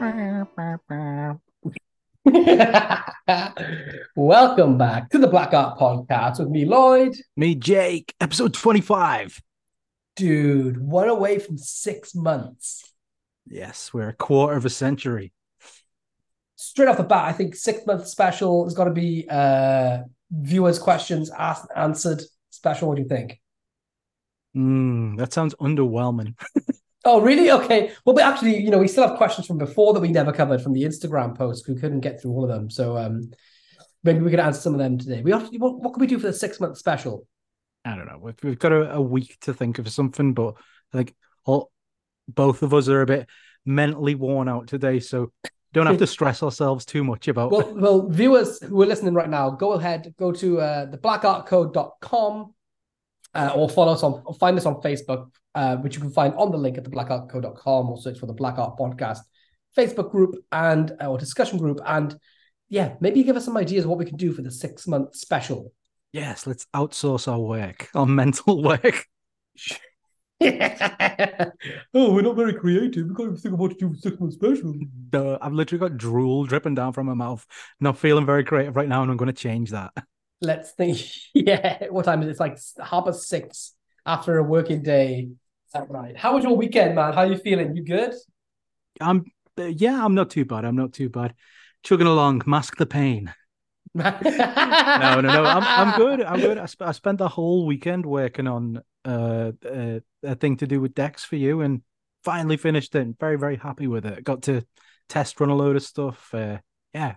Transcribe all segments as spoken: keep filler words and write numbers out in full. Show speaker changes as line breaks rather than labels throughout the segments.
Welcome back to the Black Art Podcast with me, Lloyd.
Me, Jake, episode twenty-five.
Dude, one away from six months.
Yes, we're a quarter of a century.
Straight off the bat, I think six month special has got to be uh, viewers' questions asked and answered special. What do you think?
Mm, that sounds underwhelming.
Oh, really? Okay. Well, but actually, you know, we still have questions from before that we never covered from the Instagram post. We couldn't get through all of them. So um, maybe we could answer some of them today. We have to, what, what can we do for the six month special?
I don't know. We've, we've got a, a week to think of something, but I think all, both of us are a bit mentally worn out today, so don't have to stress ourselves too much about
Well, well, viewers who are listening right now, go ahead, go to uh, the black art code dot com uh, or follow us on, or find us on Facebook, uh, which you can find on the link at the black art code dot com, or search for the Black Art Podcast Facebook group and uh, or discussion group. And yeah, maybe give us some ideas of what we can do for the six month special.
Yes, let's outsource our work, our mental work.
Oh, we're not very creative. We can't even think of what to do for six month special.
Duh, I've literally got drool dripping down from my mouth. Not feeling very creative right now, and I'm going to change that.
Let's think. Yeah, what time is it? It's like half past six after a working day. Is that right? How was your weekend, man? How are you feeling? You good?
I'm, uh, yeah, I'm not too bad. I'm not too bad. Chugging along, mask the pain. No, no, no. I'm I'm good. I'm good. I, sp- I spent the whole weekend working on uh, uh, a thing to do with Dex for you, and finally finished it. Very, very happy with it. Got to test run a load of stuff. Uh, yeah.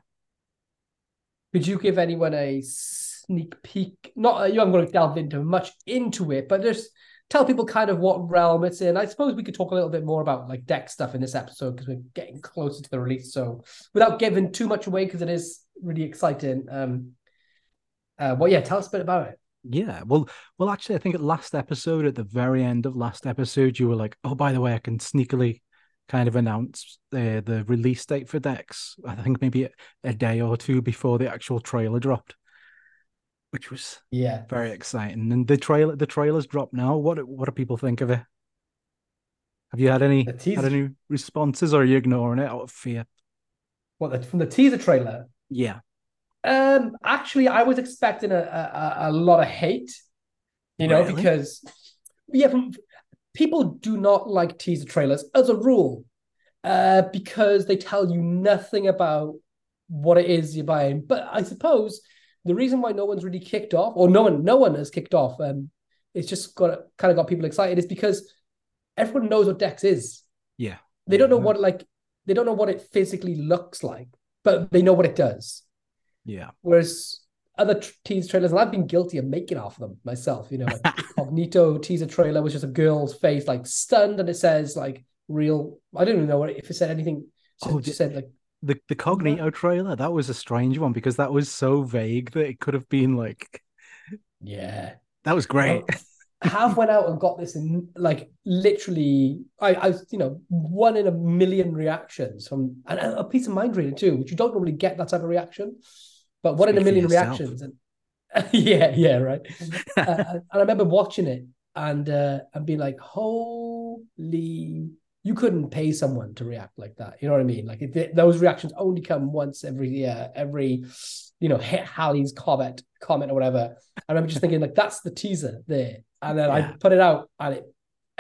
Could you give anyone a sneak peek? Not you haven't got to delve into much into it, but just tell people kind of what realm it's in. I suppose we could talk a little bit more about like deck stuff in this episode because we're getting closer to the release. So without giving too much away, because it is really exciting. Um, uh, well, yeah, tell us a bit about it.
Yeah. Well, well, actually, I think at last episode, at the very end of last episode, you were like, "Oh, by the way, I can sneakily kind of announce the the release date for Dex." I think maybe a, a day or two before the actual trailer dropped, which was
Yeah,
very exciting. And the trailer, the trailer's dropped now. What what do people think of it? Have you had any
the
had
teaser.
any responses, or are you ignoring it out of fear?
What the, from the teaser trailer?
Yeah,
Um, actually, I was expecting a, a a lot of hate, you know,
really?
because yeah, from, people do not like teaser trailers as a rule, uh, because they tell you nothing about what it is you're buying. But I suppose the reason why no one's really kicked off, or no one, no one has kicked off, um, it's just got kind of got people excited, is because everyone knows what Dex is.
Yeah,
They
yeah,
don't know
no,
what like they don't know what it physically looks like, but they know what it does.
yeah,
Whereas other t- teaser trailers, and I've been guilty of making off them myself, you know, like the Cognito teaser trailer was just a girl's face like stunned, and it says like real. I don't even know what if it said anything.
Oh,
It
the
just said like,
the, the Cognito trailer, that was a strange one because that was so vague that it could have been like,
yeah.
that was great.
Well, have went out and got this in like literally. I, I, you know, one in a million reactions from and a piece of mind reading too, which you don't normally get that type of reaction, but one in a
Speak for
million
yourself.
reactions, and yeah, yeah, right. Uh, and I remember watching it and uh, and being like, "Holy!" You couldn't pay someone to react like that. You know what I mean? Like it, those reactions only come once every year, every you know, hit Hallie's comment, comment or whatever. I remember just thinking like, "That's the teaser there," and then I
Yeah.
put it out, and it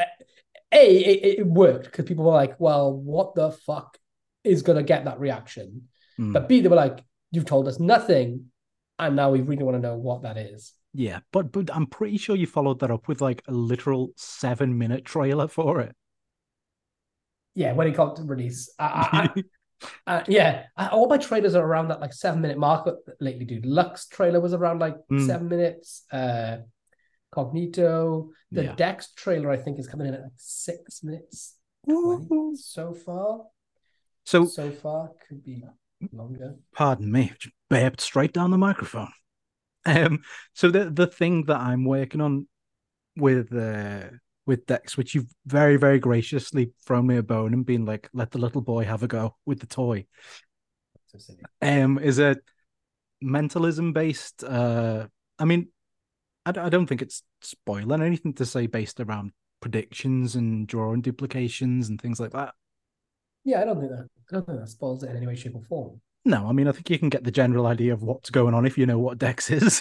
a it, it worked because people were like, "Well, what the fuck is gonna get that reaction?"
Mm.
But B, they were like, "You've told us nothing, and now we really want to know what that is."
Yeah, but but I'm pretty sure you followed that up with like a literal seven minute trailer for it.
Yeah, when it got to release, I, I, I uh, yeah, I, all my trailers are around that like seven minute mark lately, dude. Lux trailer was around like
Mm,
seven minutes. Uh, Cognito, the
yeah.
Dex trailer, I think, is coming in at like six minutes twenty
Woo-hoo.
so far.
So,
So far, could be longer.
pardon me, just burped straight down the microphone. Um, so the the thing that I'm working on with uh with Dex, which you've very, very graciously thrown me a bone and been like, let the little boy have a go with the toy.
So silly.
Um, is a mentalism based. Uh, I mean, I, I don't think it's spoiling anything to say based around predictions and drawing duplications and things like that.
Yeah, I don't think that. I don't think that spoils it in any way, shape, or form.
No, I mean, I think you can get the general idea of what's going on if you know what Dex is.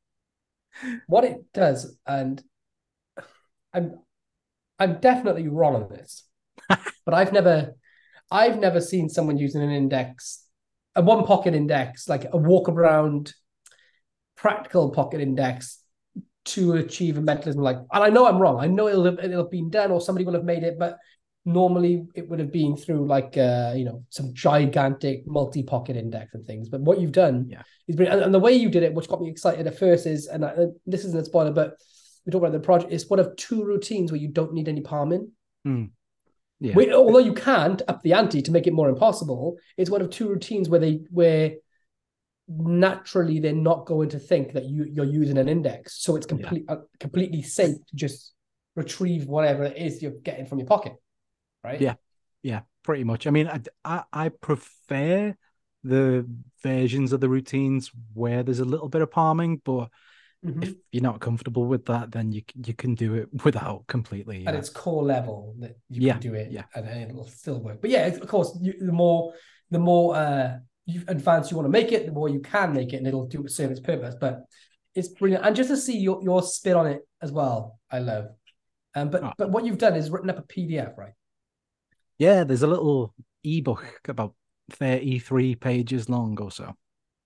What it does, and I'm I'm definitely wrong on this, but I've never I've never seen someone using an index, a one pocket index, like a walk around practical pocket index to achieve a mentalism like, and I know I'm wrong. I know it'll have, it'll have been done or somebody will have made it, but normally it would have been through like uh, you know, some gigantic multi-pocket index and things. But what you've done
Yeah.
is brilliant. And, and the way you did it, which got me excited at first, is, and I, this isn't a spoiler, but we talk about the project, it's one of two routines where you don't need any palming.
Mm. Yeah.
We, although you can't up the ante to make it more impossible, it's one of two routines where they where naturally they're not going to think that you you're using an index, so it's complete
Yeah.
uh, completely safe to just retrieve whatever it is you're getting from your pocket, right?
Yeah, yeah, pretty much. I mean, I, I, I prefer the versions of the routines where there's a little bit of palming, but
mm-hmm.
if you're not comfortable with that, then you you can do it without completely.
At
Yeah.
its core level, that you
yeah,
can do it,
yeah,
and it'll still work. But yeah, of course, you, the more the more uh, you advanced you want to make it, the more you can make it, and it'll do serve its purpose. But it's brilliant, and just to see your your spin on it as well, I love. Um, but
oh.
but what you've done is written up a P D F, right?
Yeah, there's a little ebook about thirty-three pages long or so.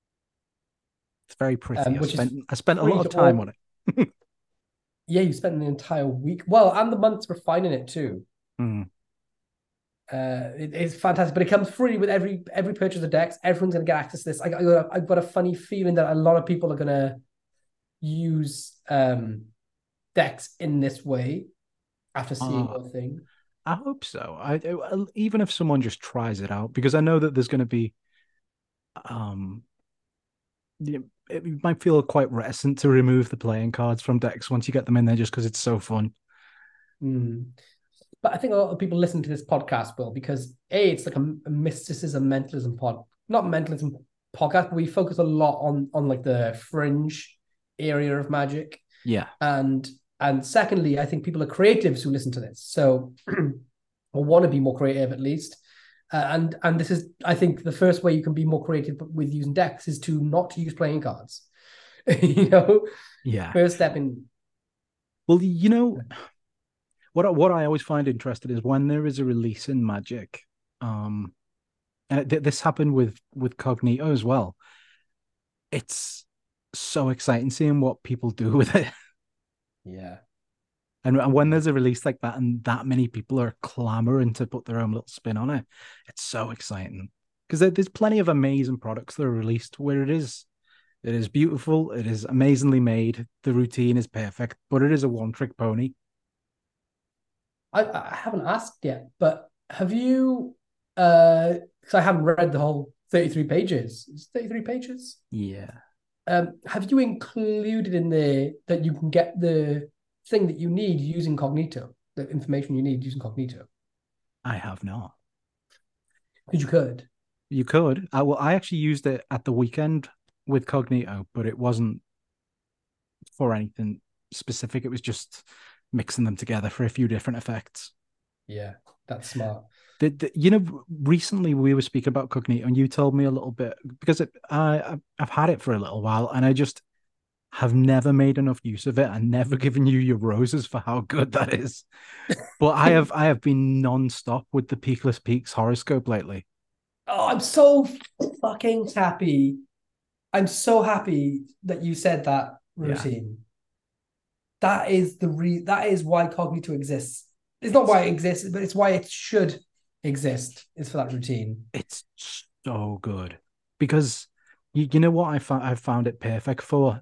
It's very pretty.
Um,
I
which
spent
is
I spent a
free
lot
to
of time
all.
on it.
Yeah, you spent an entire week. Well, and the months refining it too.
Mm.
Uh, it, it's fantastic, but it comes free with every every purchase of Dex. Everyone's gonna get access to this. I, I, I've got a funny feeling that a lot of people are gonna use um, Dex in this way after seeing
Uh,
your thing.
I hope so. I, I even if someone just tries it out, because I know that there's going to be um you, you might feel quite reticent to remove the playing cards from decks once you get them in there, just because it's so fun.
Mm. But I think a lot of people listen to this podcast will, because A, it's like a, a mysticism, mentalism pod, not mentalism podcast, but we focus a lot on on like the fringe area of Magic.
Yeah.
And and secondly, I think people are creatives who listen to this, so or want to be more creative at least. Uh, and and this is, I think, the first way you can be more creative with using decks is to not use playing cards. you know,
Yeah.
first step in.
Well, you know, what what I always find interesting is when there is a release in Magic, um, and th- this happened with with Cognito as well. It's so exciting seeing what people do with it.
Yeah.
And, and when there's a release like that and that many people are clamoring to put their own little spin on it, it's so exciting. Because there, there's plenty of amazing products that are released where it is it is beautiful, it is amazingly made, the routine is perfect, but it is a one-trick pony.
I, I haven't asked yet, but have you? Uh, because I haven't read the whole thirty-three pages. It's thirty-three pages.
Yeah.
Um, have you included in there that you can get the thing that you need using Cognito, the information you need using Cognito?
I have not.
Because you could.
You could. I well, I actually used it at the weekend with Cognito, but it wasn't for anything specific. It was just mixing them together for a few different effects.
Yeah, that's smart.
The, the, you know, recently we were speaking about Cognito, and you told me a little bit, because it, I I've had it for a little while, and I just have never made enough use of it and never given you your roses for how good that is. But I have I have been non-stop with the Peakless Peaks horoscope lately.
Oh, I'm so fucking happy. I'm so happy that you said that routine. Yeah. That is the re that is why Cognito exists. It's not why it exists, but it's why it should exist, is for that routine.
It's so good. Because you, you know what I found I found it perfect for?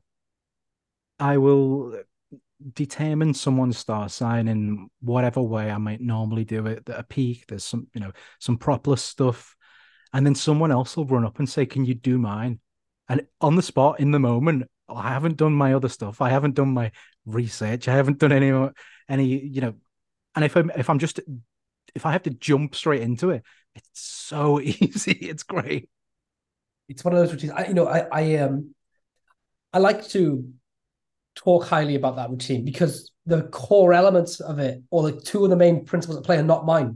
I will determine someone's star sign in whatever way I might normally do it. At a peak, there's some, you know, some propless stuff. And then someone else will run up and say, "Can you do mine?" And on the spot, in the moment, I haven't done my other stuff. I haven't done my research. I haven't done any, any, you know. And if I'm if I'm just if I have to jump straight into it, it's so easy. It's great.
It's one of those routines. I, you know, I I um I like to talk highly about that routine because the core elements of it, or the two of the main principles at play, are not mine.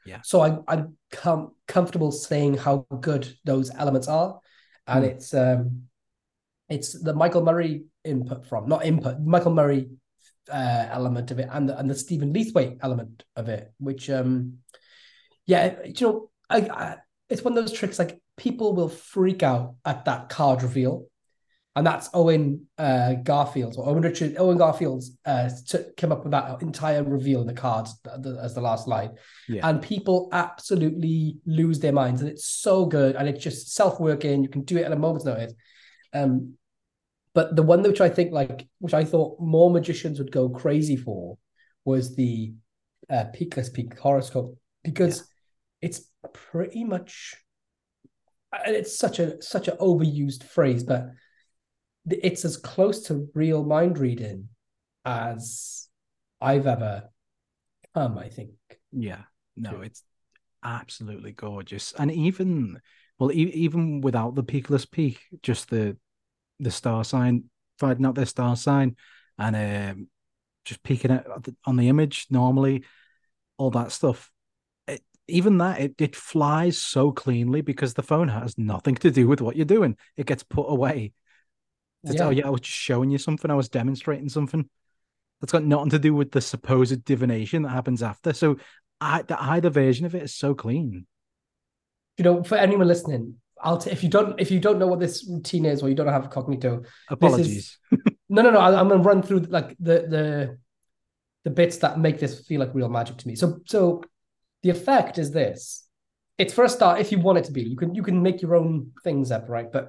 Yeah.
So I, I'm com- comfortable saying how good those elements are. And mm. it's um, it's the Michael Murray input from, not input, Michael Murray uh, element of it and the, and the Stephen Leithwaite element of it, which, um, yeah, you know, I, I, it's one of those tricks, like people will freak out at that card reveal. And that's Owen uh, Garfield's or Owen Richard, Owen Garfield's uh, to come up with that entire reveal in the cards as the last line. Yeah. And people absolutely lose their minds. And it's so good. And it's just self-working. You can do it at a moment's notice. Um, but the one which I think like, which I thought more magicians would go crazy for was the uh, Peakless Peak horoscope, because yeah. it's pretty much, it's such a such an overused phrase, but it's as close to real mind reading as I've ever come, I think.
Yeah, no, it's absolutely gorgeous. And even, well, e- even without the Peakless Peak, just the the star sign, finding out their star sign and um, just peeking it on the image normally, all that stuff. It, even that, it, it flies so cleanly because the phone has nothing to do with what you're doing. It gets put away. It's, yeah. Oh, yeah, I was just showing you something. I was demonstrating something. That's got nothing to do with the supposed divination that happens after. So I, the either version of it is so clean.
You know, for anyone listening, I'll t- if you don't if you don't know what this routine is or you don't have Cognito,
apologies.
Is, no, no, no. I, I'm going to run through like the the the bits that make this feel like real magic to me. So so the effect is this. It's for a start, if you want it to be, you can you can make your own things up, right? But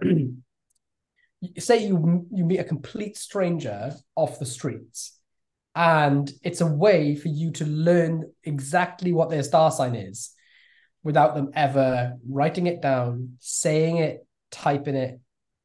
say you you meet a complete stranger off the streets, and it's a way for you to learn exactly what their star sign is without them ever writing it down, saying it, typing it,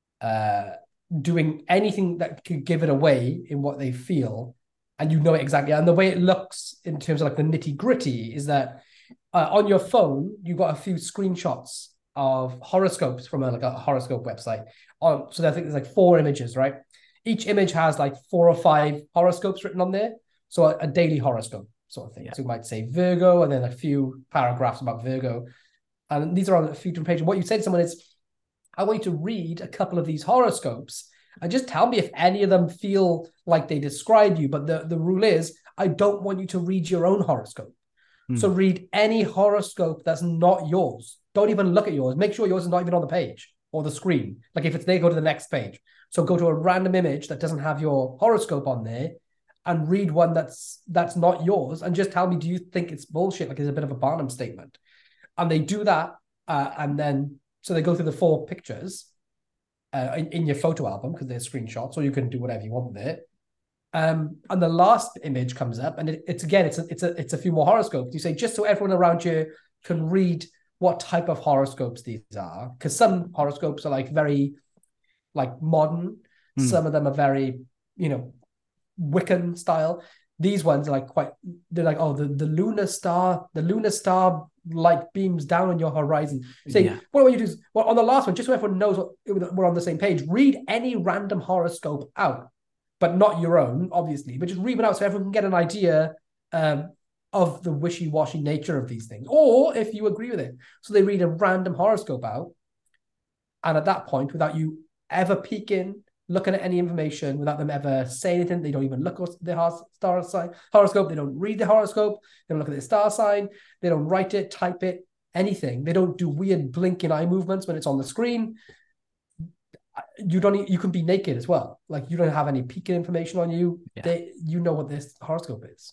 uh, doing anything that could give it away in what they feel, and you know it exactly. And the way it looks in terms of like the nitty gritty is that uh, on your phone, you've got a few screenshots of horoscopes from a, like a horoscope website. On, so I think there's like four images, right? Each image has like four or five horoscopes written on there. So a, a daily horoscope sort of thing. Yeah. So you might say Virgo and then a few paragraphs about Virgo. And these are on a few different pages. What you say to someone is, I want you to read a couple of these horoscopes and just tell me if any of them feel like they describe you. But the, the rule is, I don't want you to read your own horoscope. Mm. So read any horoscope that's not yours. Don't even look at yours. Make sure yours is not even on the page or the screen. Like if it's there, go to the next page. So go to a random image that doesn't have your horoscope on there and read one that's that's not yours and just tell me, do you think it's bullshit? Like it's a bit of a Barnum statement. And they do that. Uh, and then, so they go through the four pictures uh, in, in your photo album because they're screenshots, or you can do whatever you want with it. Um, and the last image comes up and it, it's, again, it's a, it's, a, it's a few more horoscopes. You say, just so everyone around you can read what type of horoscopes these are. Because some horoscopes are like very like modern. Mm. Some of them are very, you know, Wiccan style. These ones are like quite, they're like, oh, the, the lunar star, the lunar star light beams down on your horizon. Say, yeah. What I want you to do is, well, on the last one, just so everyone knows what, we're on the same page, read any random horoscope out, but not your own, obviously, but just read it out so everyone can get an idea um, of the wishy-washy nature of these things, or if you agree with it. So they read a random horoscope out, and at that point, without you ever peeking, looking at any information, without them ever saying anything, they don't even look at the star sign horoscope. They don't read the horoscope. They don't look at the star sign. They don't write it, type it, anything. They don't do weird blinking eye movements when it's on the screen. You don't. You can be naked as well. Like you don't have any peeking information on you. Yeah. They, you know what this horoscope is.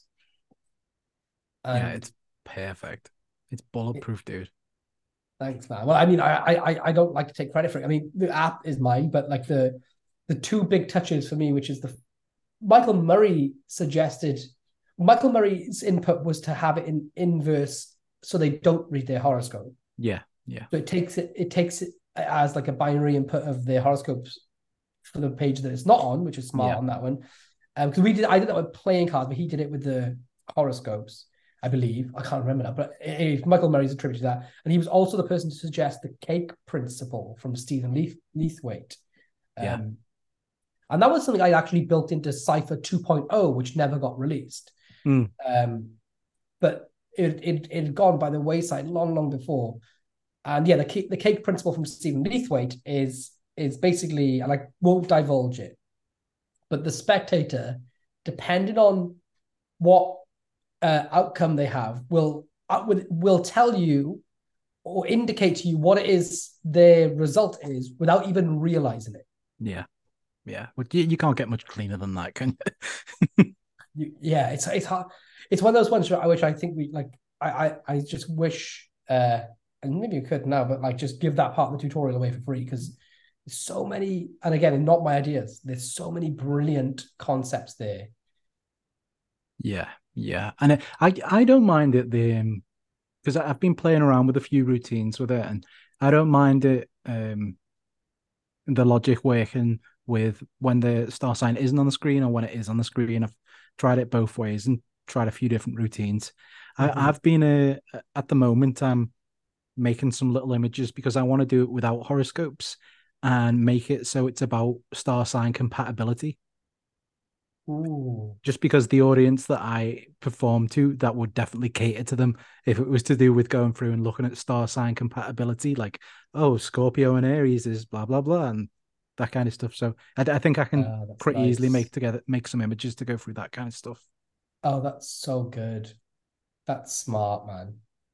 Um, yeah, it's perfect. It's bulletproof, it, dude.
Thanks, man. Well, I mean, I, I I don't like to take credit for it. I mean, the app is mine, but like the the two big touches for me, which is the Michael Murray suggested. Michael Murray's input was to have it in inverse, so they don't read their horoscope.
Yeah, yeah.
So it takes it. It takes it as like a binary input of their horoscopes for the page that it's not on, which is smart yeah. on that one. Um, because we did, I did that with playing cards, but he did it with the horoscopes. I believe. I can't remember that, but it, it, Michael Murray's attributed to that. And he was also the person to suggest the cake principle from Stephen Leith, Leithwaite. Um, yeah. And that was something I actually built into Cypher two point oh, which never got released.
Mm.
Um, but it it it had gone by the wayside long, long before. And yeah, the cake, the cake principle from Stephen Leithwaite is is basically, and I won't divulge it, but the spectator, depending on what uh, outcome they have, will uh, will tell you or indicate to you what it is their result is without even realizing it.
Yeah, yeah. Well, you, you can't get much cleaner than that, can
you? you yeah, it's it's hard. It's one of those ones which I think we like. I I, I just wish, uh, and maybe you could now, but like just give that part of the tutorial away for free because there's so many. And again, not my ideas. There's so many brilliant concepts there.
Yeah, yeah, and I I don't mind it the because I've been playing around with a few routines with it, and I don't mind it. Um, the logic working with when the star sign isn't on the screen or when it is on the screen. I've tried it both ways and tried a few different routines. Mm-hmm. I, I've been a at the moment I'm making some little images because I want to do it without horoscopes and make it so it's about star sign compatibility.
Ooh.
Just because the audience that I perform to, that would definitely cater to them if it was to do with going through and looking at star sign compatibility, like, oh, Scorpio and Aries is blah, blah, blah, and that kind of stuff. So I, I think I can uh, pretty nice. easily make together, make some images to go through that kind of stuff.
Oh, that's so good. That's smart, man.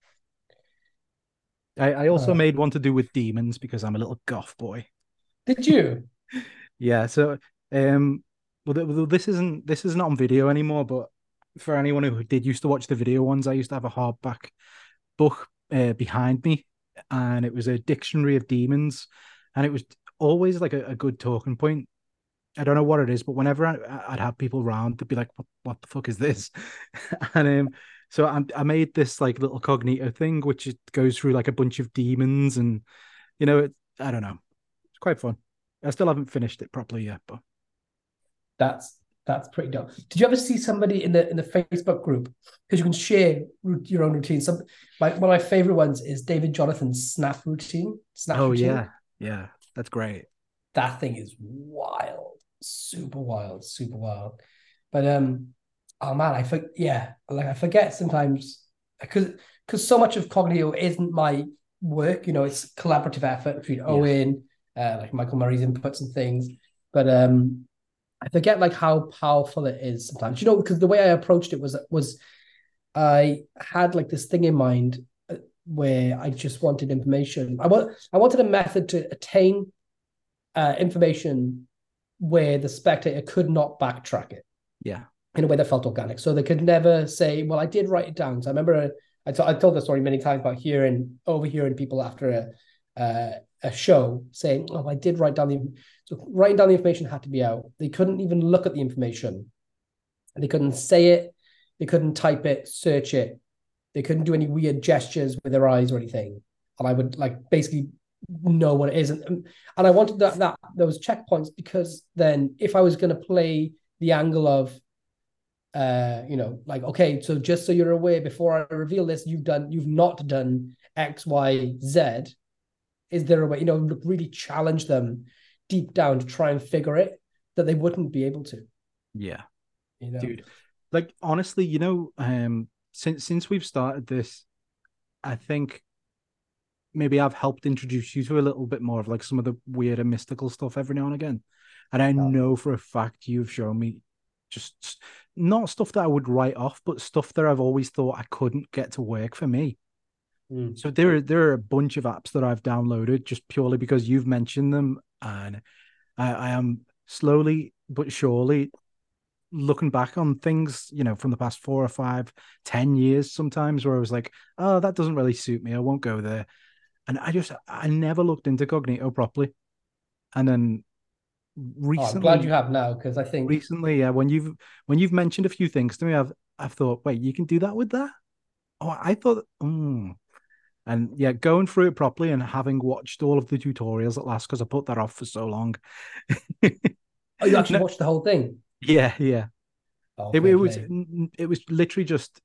I, I also uh, made one to do with demons because I'm a little goth boy.
Did you?
Yeah. So, um, well, this isn't this isn't on video anymore, but for anyone who did used to watch the video ones, I used to have a hardback book uh, behind me, and it was a dictionary of demons, and it was always like a, a good talking point. I don't know what it is, but whenever I, I'd have people around, they'd be like, "What, what the fuck is this?" and um, so I, I made this like little Cognito thing, which it goes through like a bunch of demons, and you know, it, I don't know, it's quite fun. I still haven't finished it properly yet, but.
That's that's pretty dope. Did you ever see somebody in the in the Facebook group? Because you can share your own routine. Some my one of my favorite ones is David Jonathan's Snap routine. Snap
oh
routine.
yeah, yeah, that's great.
That thing is wild, super wild, super wild. But um, oh man, I forget. Yeah, like I forget sometimes because because so much of Cognito isn't my work. You know, it's collaborative effort between yeah. Owen, uh, like Michael Murray's inputs and things. But um. I forget like how powerful it is sometimes, you know, because the way I approached it was was I had like this thing in mind where I just wanted information. I want I wanted a method to attain uh, information where the spectator could not backtrack it.
Yeah,
in a way that felt organic, so they could never say, "Well, I did write it down." So I remember I, t- I told the story many times about hearing overhearing people after a. Uh, a show saying, "Oh, I did write down the." So writing down the information had to be out. They couldn't even look at the information. They couldn't say it. They couldn't type it, search it. They couldn't do any weird gestures with their eyes or anything. And I would like basically know what it is. And, and I wanted that that those checkpoints because then if I was going to play the angle of, uh, you know, like okay, so just so you're aware, before I reveal this, you've done, you've not done X, Y, Z. Is there a way, you know, really challenge them deep down to try and figure it that they wouldn't be able to?
Yeah.
You know?
Dude, like, honestly, you know, um, since since we've started this, I think maybe I've helped introduce you to a little bit more of like some of the weird and mystical stuff every now and again. And I oh. know for a fact you've shown me just not stuff that I would write off, but stuff that I've always thought I couldn't get to work for me.
Mm.
So there are there are a bunch of apps that I've downloaded just purely because you've mentioned them, and I, I am slowly but surely looking back on things, you know, from the past four or five, ten years sometimes where I was like, oh, that doesn't really suit me. I won't go there. And I just I never looked into Cognito properly. And then recently,
oh, I'm glad you have now because I think
recently, yeah, when you've when you've mentioned a few things to me, I've I've thought, wait, you can do that with that? Oh, I thought, hmm. And yeah, going through it properly and having watched all of the tutorials at last because I put that off for so long.
Oh, you actually no, watched the whole thing?
Yeah, yeah.
Oh,
it, it was it was literally just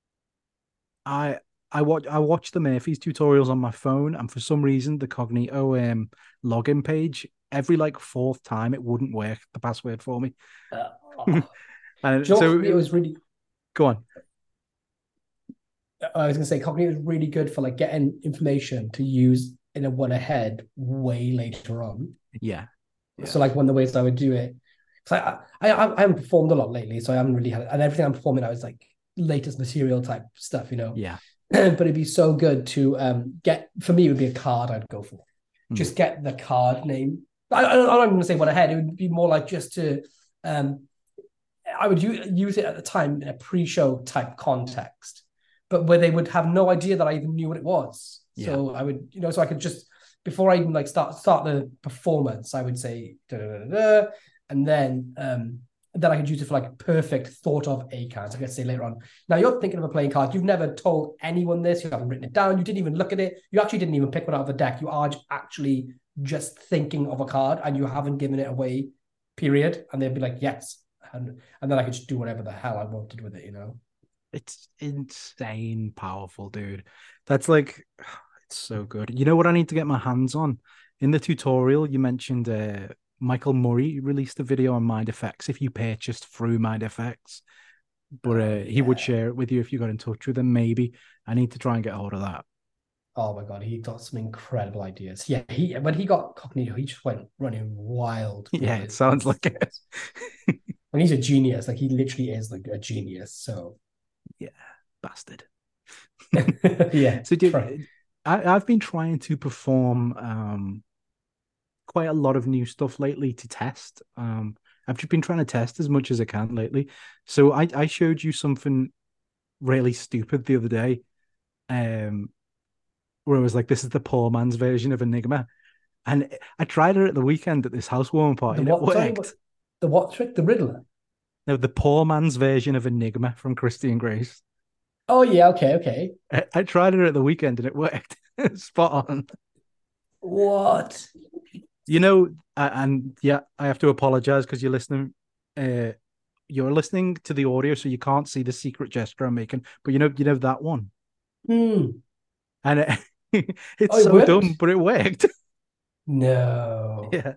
I I watch I watched the Murphy's tutorials on my phone, and for some reason the Cognito um login page every like fourth time it wouldn't work the password for me.
Uh, oh.
and so
it was really
go on.
I was gonna say Cognito is really good for like getting information to use in a one ahead way later on.
Yeah. Yeah.
So like one of the ways I would do it, because I, I I haven't performed a lot lately, so I haven't really had, and everything I'm performing now is like latest material type stuff, you know.
Yeah.
But it'd be so good to um get, for me it would be a card I'd go for.
Mm.
Just get the card name. I, I, I'm not going to say one ahead. It would be more like just to um I would u- use it at the time in a pre-show type context, but where they would have no idea that I even knew what it was.
Yeah.
So I would, you know, so I could just, before I even like start start the performance, I would say da, da, da, da, and then um then I could use it for like perfect thought of a card. So I could say later on. Now you're thinking of a playing card. You've never told anyone this. You haven't written it down. You didn't even look at it. You actually didn't even pick one out of the deck. You are actually just thinking of a card, and you haven't given it away. Period. And they'd be like, yes. And, and then I could just do whatever the hell I wanted with it, you know?
It's insane powerful, dude. That's like, it's so good. You know what I need to get my hands on? In the tutorial, you mentioned uh, Michael Murray released a video on Mind Effects if you purchased through Mind Effects. But uh,
yeah.
he would share it with you if you got in touch with him, maybe. I need to try and get a hold of that.
Oh my God, he got some incredible ideas. Yeah, he when he got Cognito, he just went running wild.
Yeah, it sounds like it.
And he's a genius. Like he literally is like a genius. So
yeah, bastard.
yeah.
So did, I, I've been trying to perform um, quite a lot of new stuff lately to test. Um, I've just been trying to test as much as I can lately. So I, I showed you something really stupid the other day, um, where I was like, "This is the poor man's version of Enigma," and I tried it at the weekend at this housewarming party.
The
and
what,
it worked.
sorry, what, the what trick? The Riddler?
No, the poor man's version of Enigma from Christy and Grace.
Oh yeah, okay, okay.
I, I tried it at the weekend and it worked. Spot on.
What?
You know, and yeah, I have to apologize because you're listening. Uh, you're listening to the audio, so you can't see the secret gesture I'm making. But you know, you know that one.
Hmm.
And it, it's
Oh, it
so
worked?
dumb, but it worked.
No.
Yeah.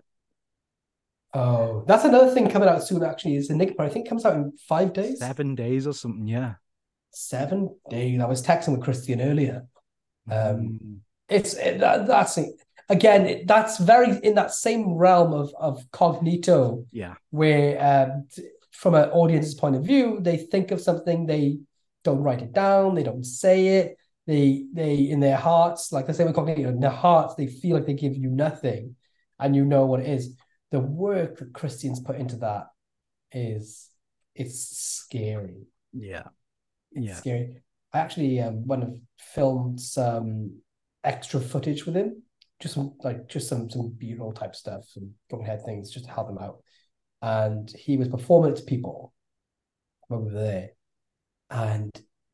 Oh, that's another thing coming out soon. Actually, is Enigma. I think it comes out in five days.
Seven days or something. Yeah.
Seven days. I was texting with Christian earlier. Um,
mm.
It's it, that, that's it. Again, it, that's very in that same realm of of Cognito.
Yeah.
Where um, from an audience's point of view, they think of something, they don't write it down, they don't say it. They they in their hearts, like I say with Cognito, in their hearts, they feel like they give you nothing, and you know what it is. The work that Christian's put into that is it's scary.
Yeah.
It's
yeah.
scary. I actually um went and filmed some extra footage with him, just some like just some some B-roll type stuff, some going head things, just to help him out. And he was performing it to people over there, and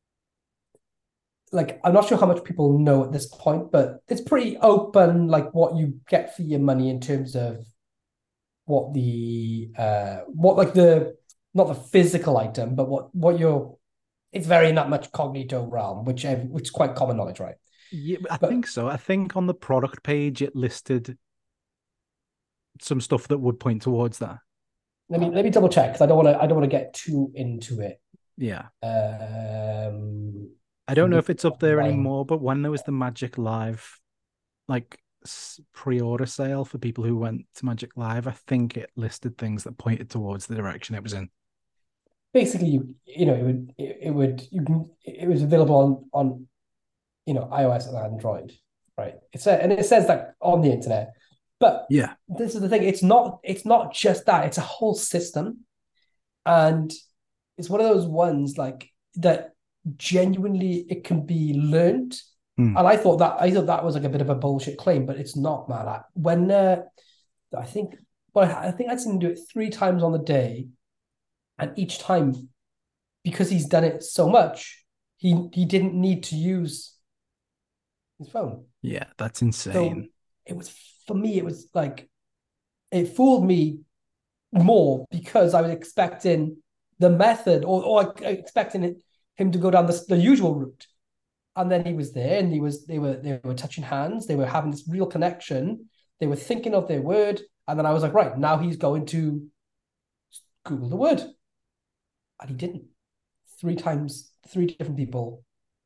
like I'm not sure how much people know at this point, but it's pretty open, like what you get for your money in terms of what the uh what like the not the physical item, but what what you're it's very in that much Cognito realm, which which is quite common knowledge, right?
Yeah, I
but,
think so. I think on the product page it listed some stuff that would point towards that.
Let me let me double check because I don't want to I don't want to get too into it.
Yeah.
Um,
I don't know if it's up there anymore, but when there was the Magic Live, like pre-order sale for people who went to Magic Live, I think it listed things that pointed towards the direction it was in.
Basically, you you know it would it, it would you can it was available on on you know iOS and Android, right? It's a, and it says that on the internet. But
yeah,
this is the thing. It's not. It's not just that. It's a whole system, and it's one of those ones like that. Genuinely, it can be learned.
Hmm.
And I thought that I thought that was like a bit of a bullshit claim, but it's not, man. I, when uh, I think, well, I think I'd seen him do it three times on the day, and each time, because he's done it so much, he he didn't need to use his phone.
Yeah, that's insane.
So it was. For me, it was like, it fooled me more because I was expecting the method or, or expecting it, him to go down the, the usual route. And then he was there and he was, they were, they were touching hands. They were having this real connection. They were thinking of their word. And then I was like, right, now he's going to Google the word. And he didn't. Three times, three different people.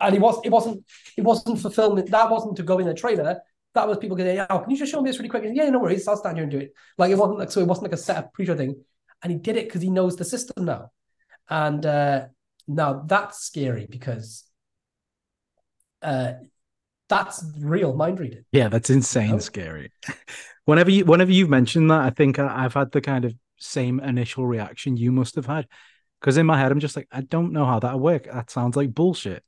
and it was it wasn't it wasn't fulfillment. That wasn't to go in the trailer. That was people going, "Oh, can you just show me this really quick?" And, yeah, no worries. I'll stand here and do it. Like it wasn't like so. It wasn't like a set up pre-show thing, and he did it because he knows the system now. And uh, now that's scary because uh, that's real mind reading.
Yeah, that's insane, you know? Scary. Whenever you whenever you've mentioned that, I think I've had the kind of same initial reaction you must have had. Because in my head, I'm just like, I don't know how that'll work. That sounds like bullshit.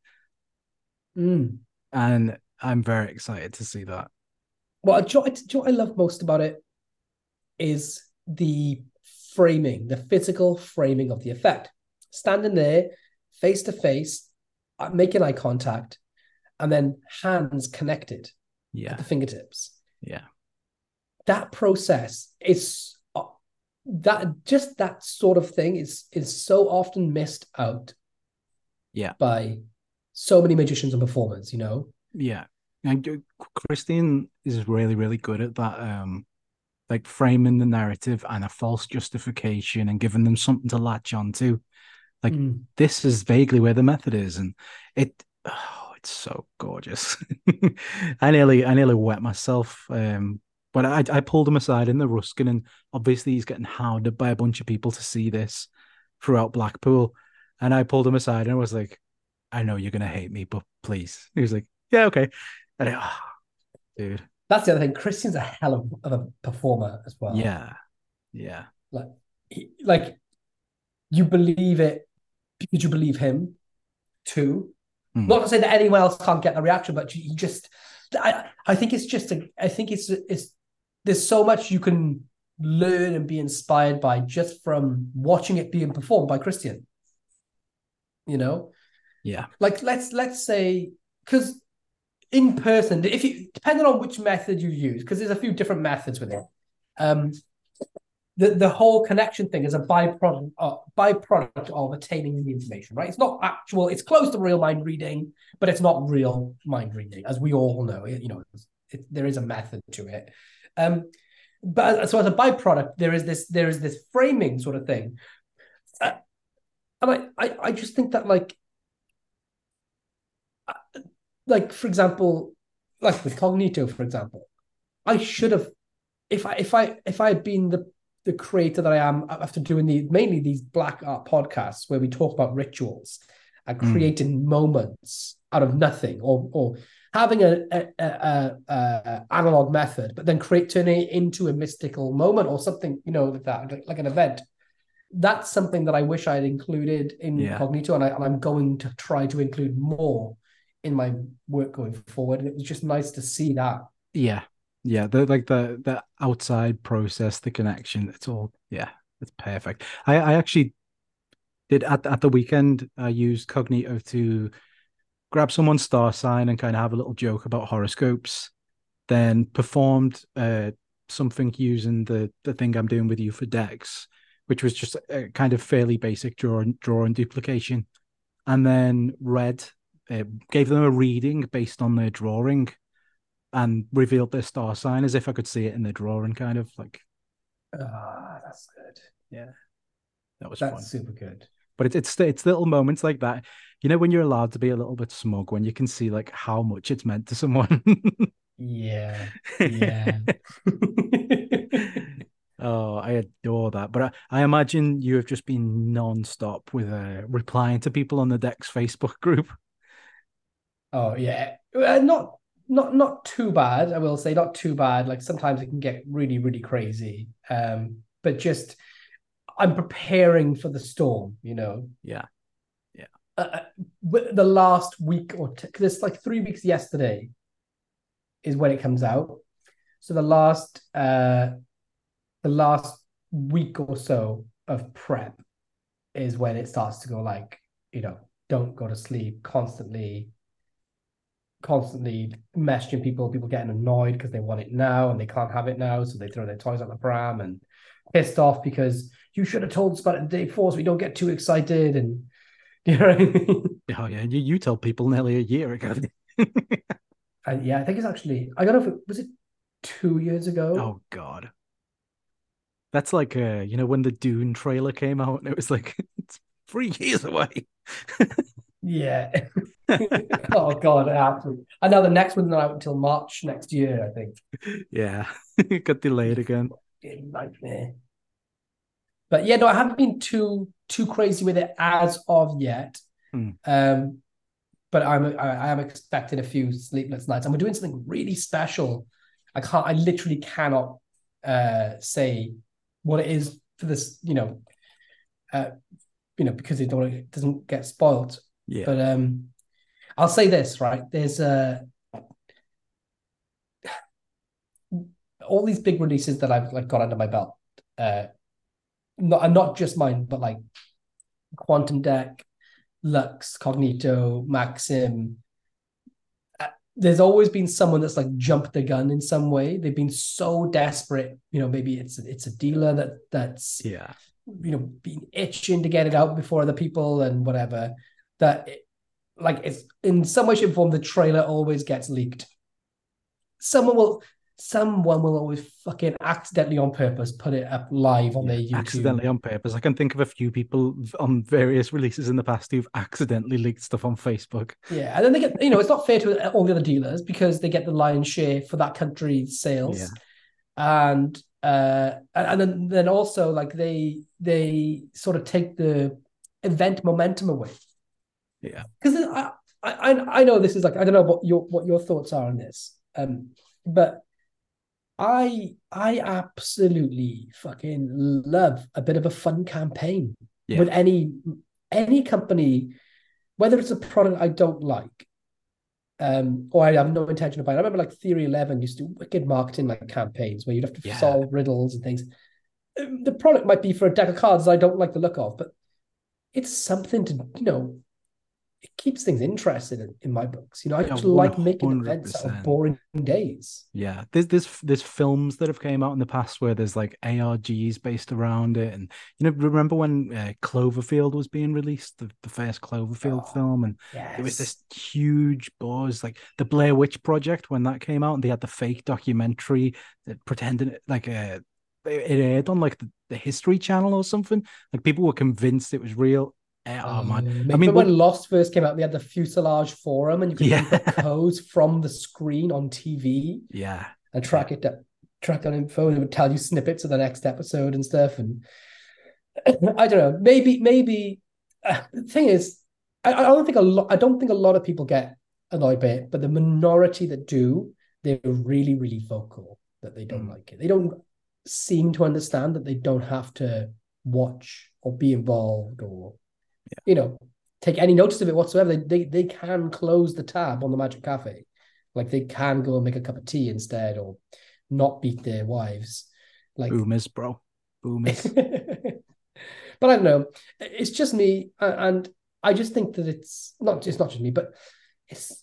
Mm.
And I'm very excited to see that.
Well, do you know what I love most about it is the framing, the physical framing of the effect. Standing there, face to face, making eye contact, and then hands connected
yeah.
at the fingertips.
Yeah.
That process is uh, that just that sort of thing is is so often missed out.
Yeah.
By so many magicians and performers, you know.
Yeah. And Christian is really, really good at that. Um, like framing the narrative and a false justification and giving them something to latch onto. Like mm. this is vaguely where the method is, and it. Oh, it's so gorgeous. I nearly, I nearly wet myself. Um, but I, I pulled him aside in the Ruskin, and obviously he's getting hounded by a bunch of people to see this throughout Blackpool. And I pulled him aside and I was like, I know you're gonna hate me, but please. He was like, yeah, okay. And I, oh, dude.
That's the other thing. Christian's a hell of, of a performer as well.
Yeah. Yeah.
Like, he, like you believe it because you believe him too. Mm. Not to say that anyone else can't get the reaction, but you just, I, I think it's just, a, I think it's, it's, there's so much you can learn and be inspired by just from watching it being performed by Christian. You know?
Yeah.
Like, let's, let's say, because in person, if you, depending on which method you use, because there's a few different methods with it. Um, the, the whole connection thing is a byproduct, uh, byproduct of attaining the information, right? It's not actual, it's close to real mind reading, but it's not real mind reading, as we all know. You know, it, there is a method to it. Um, but so as a byproduct, there is this, there is this framing sort of thing. Uh, and I, I, I just think that like, like, for example, like with Cognito, for example, I should have, if I, if I, if I had been the, the creator that I am after doing the, mainly these black art podcasts where we talk about rituals and creating mm. moments out of nothing, or, or having a, a, a, a analog method, but then create, turning it into a mystical moment or something, you know, like that, like, like an event. That's something that I wish I had included in yeah. Cognito, and, I, and I'm going to try to include more in my work going forward. And it was just nice to see that.
Yeah. Yeah. The like the the outside process, the connection, it's all yeah, it's perfect. I, I actually did at at the weekend, I used Cognito to grab someone's star sign and kind of have a little joke about horoscopes, then performed uh something using the the thing I'm doing with you for Dex, which was just a kind of fairly basic draw and draw and duplication, and then read. Uh, gave them a reading based on their drawing and revealed their star sign as if I could see it in their drawing, kind of like.
Ah, oh, that's good.
Yeah, that was
that's
fun.
super good.
But it, it's it's little moments like that, you know, when you're allowed to be a little bit smug, when you can see like how much it's meant to someone.
yeah, yeah.
Oh, I adore that. But I, I imagine you have just been non-stop with uh, replying to people on the Dex Facebook group.
Oh yeah, uh, not not not too bad. I will say not too bad. Like sometimes it can get really really crazy. Um, but just I'm preparing for the storm. You know.
Yeah, yeah.
Uh, the last week or two, because it's like three weeks yesterday is when it comes out. So the last uh, the last week or so of prep is when it starts to go like, you know, don't go to sleep constantly. constantly messaging people, people getting annoyed because they want it now and they can't have it now, so they throw their toys out the pram, and pissed off because you should have told us about it the day before so we don't get too excited. And you know what I mean?
Oh yeah, you, you told people nearly a year ago.
And yeah, I think it's actually, I don't know if it was it two years ago.
Oh god, that's like uh you know when the Dune trailer came out and it was like it's three years away.
Yeah. Oh God, absolutely. I know the next one's not out until March next year, I think.
Yeah, it got delayed again.
Fucking nightmare. But yeah, no, I haven't been too too crazy with it as of yet.
Hmm.
Um, but I'm I, I am expecting a few sleepless nights, and we're doing something really special. I can't, I literally cannot uh say what it is for this, you know, uh, you know, because it don't it doesn't get spoiled.
Yeah,
But um, I'll say this, right? There's uh all these big releases that I've like got under my belt. Uh, not and not just mine, but like Quantum Deck, Lux, Cognito, Maxim. Uh, There's always been someone that's like jumped the gun in some way. They've been so desperate. You know, maybe it's it's a dealer that that's
yeah,
you know been itching to get it out before other people and whatever. That it, like it's in some way, shape, or form, the trailer always gets leaked. Someone will someone will always fucking accidentally on purpose put it up live on
yeah.
their YouTube.
Accidentally on purpose. I can think of a few people on various releases in the past who've accidentally leaked stuff on Facebook.
Yeah, and then they get, you know, it's not fair to all the other dealers because they get the lion's share for that country's
Yeah,
sales, and uh, and then then also like they they sort of take the event momentum away
yeah.
because I, I I know this is like I don't know what your what your thoughts are on this, um, but I I absolutely fucking love a bit of a fun campaign
Yeah.
with any any company, whether it's a product I don't like, um, or I have no intention of buying. I remember like Theory Eleven used to do wicked marketing like campaigns where you'd have to
Yeah.
solve riddles and things. Um, The product might be for a deck of cards I don't like the look of, but it's something to, you know, it keeps things interesting in, in my books. You know, I
Yeah,
just like making events out of
one hundred percent.
boring days.
Yeah, there's there's there's films that have came out in the past where there's like A R Gs based around it, and you know, remember when uh, Cloverfield was being released, the, the first Cloverfield
Oh,
film, and there was
yes.
this huge buzz, like the Blair Witch Project when that came out, and they had the fake documentary that pretended like a it aired on like the, the History Channel or something. Like people were convinced it was real. Eh, Oh man,
Uh,
I
mate,
mean,
but
well,
when Lost first came out, they had the fuselage forum, and you could
yeah,
input codes from the screen on T V
yeah,
and
yeah,
track it down, track down info, and it would tell you snippets of the next episode and stuff. And I don't know, maybe, maybe uh, the thing is, I, I don't think a lot. I don't think a lot of people get annoyed by it, but the minority that do, they're really, really vocal that they don't
mm,
like it. They don't seem to understand that they don't have to watch or be involved or
yeah.
you know, take any notice of it whatsoever. They, they they can close the tab on the Magic Cafe. Like they can go and make a cup of tea instead or not beat their wives. Like
Boomers, bro, boomers.
but I don't know. It's just me and I just think that it's not it's not just me, but it's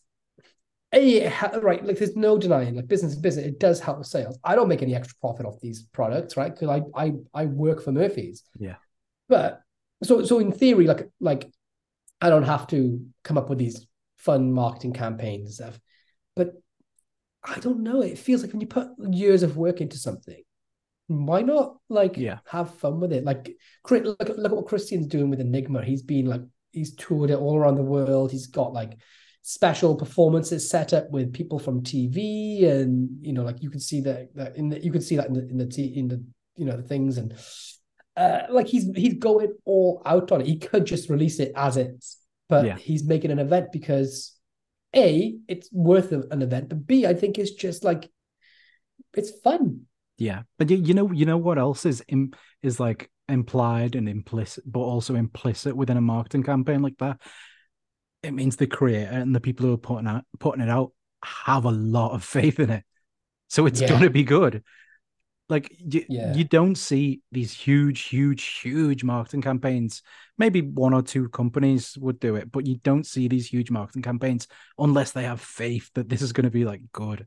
a right, like there's no denying like business is business, it does help with sales. I don't make any extra profit off these products, right? Because I I I work for Murphy's.
Yeah.
But so so in theory, like like I don't have to come up with these fun marketing campaigns and stuff. But I don't know. It feels like when you put years of work into something, why not like
Yeah.
have fun with it? Like look at look at what Christian's doing with Enigma. He's been like he's toured it all around the world. He's got like special performances set up with people from T V, and you know, like you can see that that in the you can see that in the in the t in the you know the things and uh, like he's he's going all out on it. He could just release it as is, but
Yeah.
he's making an event because A, it's worth an event, but B, I think it's just like it's fun.
Yeah. But you, you know, you know what else is im is like implied and implicit, but also implicit within a marketing campaign like that? It means the creator and the people who are putting out putting it out have a lot of faith in it. So it's
Yeah,
gonna be good. Like you,
yeah.
you don't see these huge, huge, huge marketing campaigns. Maybe one or two companies would do it, but you don't see these huge marketing campaigns unless they have faith that this is going to be like good.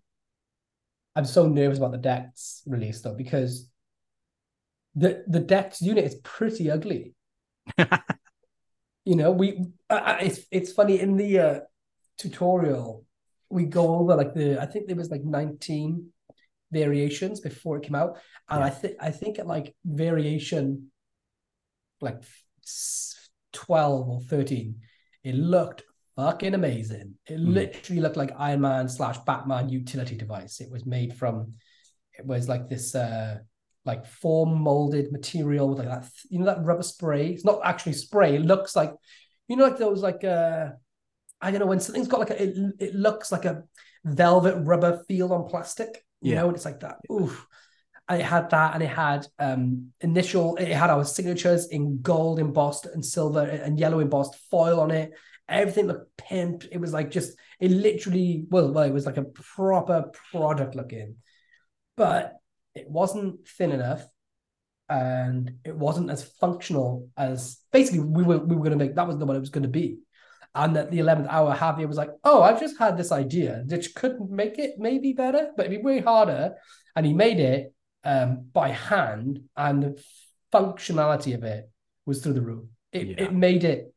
I'm so nervous about the Dex release though because the the Dex unit is pretty ugly. You know, we uh, it's it's funny in the uh, tutorial we go over like the I think there was like nineteen variations before it came out, and
Yeah.
I think I think at like variation like twelve or thirteen, it looked fucking amazing. It
Mm.
literally looked like Iron Man slash Batman utility device. It was made from, it was like this uh like form molded material with like that, you know, that rubber spray. It's not actually spray. It looks like, you know, like those like uh I don't know, when something's got like a, it, it looks like a velvet rubber feel on plastic, you
Yeah.
know, and it's like that. Oof. And it had that, and it had um initial, it had our signatures in gold embossed and silver and yellow embossed foil on it. Everything looked pimped. It was like just, it literally, well, well, it was like a proper product looking, but it wasn't thin enough and it wasn't as functional as basically we were we were going to make. That was the what it was going to be. And at the eleventh hour, Javier was like, oh, I've just had this idea that could make it maybe better, but it'd be way harder. And he made it um, by hand, and the functionality of it was through the roof. It,
Yeah.
it made it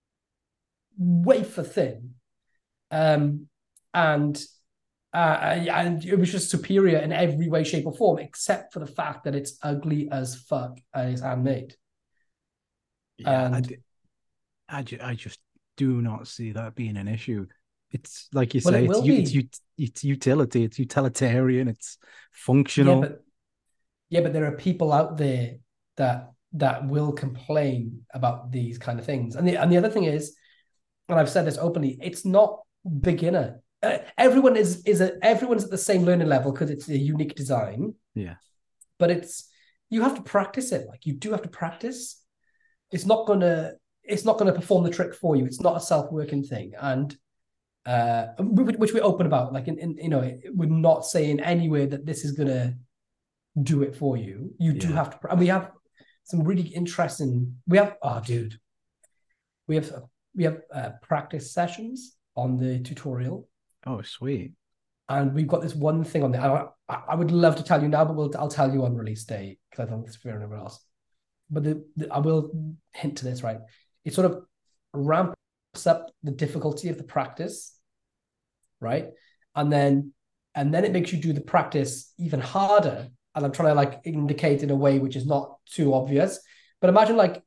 wafer thin. Um, and uh, and it was just superior in every way, shape, or form, except for the fact that it's ugly as fuck and it's handmade.
Yeah, I,
And
d- I, ju- I just do not see that being an issue. It's like you
well,
say,
it
it's
will
u- it's
be.
ut- it's utility, it's utilitarian, it's
Yeah,
functional.
but yeah, but there are people out there that that will complain about these kind of things. And the and the other thing is, and I've said this openly, it's not beginner. Uh, everyone is is a everyone's at the same learning level because it's a unique design,
Yeah,
but it's you have to practice it. Like you do have to practice. It's not gonna it's not gonna perform the trick for you. It's not a self-working thing. And uh which we're open about. Like in, in you know, we're not saying anywhere that this is gonna do it for you. You do
yeah.
have to, and we have some really interesting. We have, oh, dude, we have we have uh, practice sessions on the tutorial,
Oh, sweet.
and we've got this one thing on there. I, I would love to tell you now, but we'll, I'll tell you on release day because I don't think it's fair anywhere else. But the, the, I will hint to this, right? It sort of ramps up the difficulty of the practice, right? And then and then it makes you do the practice even harder. And I'm trying to like indicate in a way which is not too obvious. But imagine like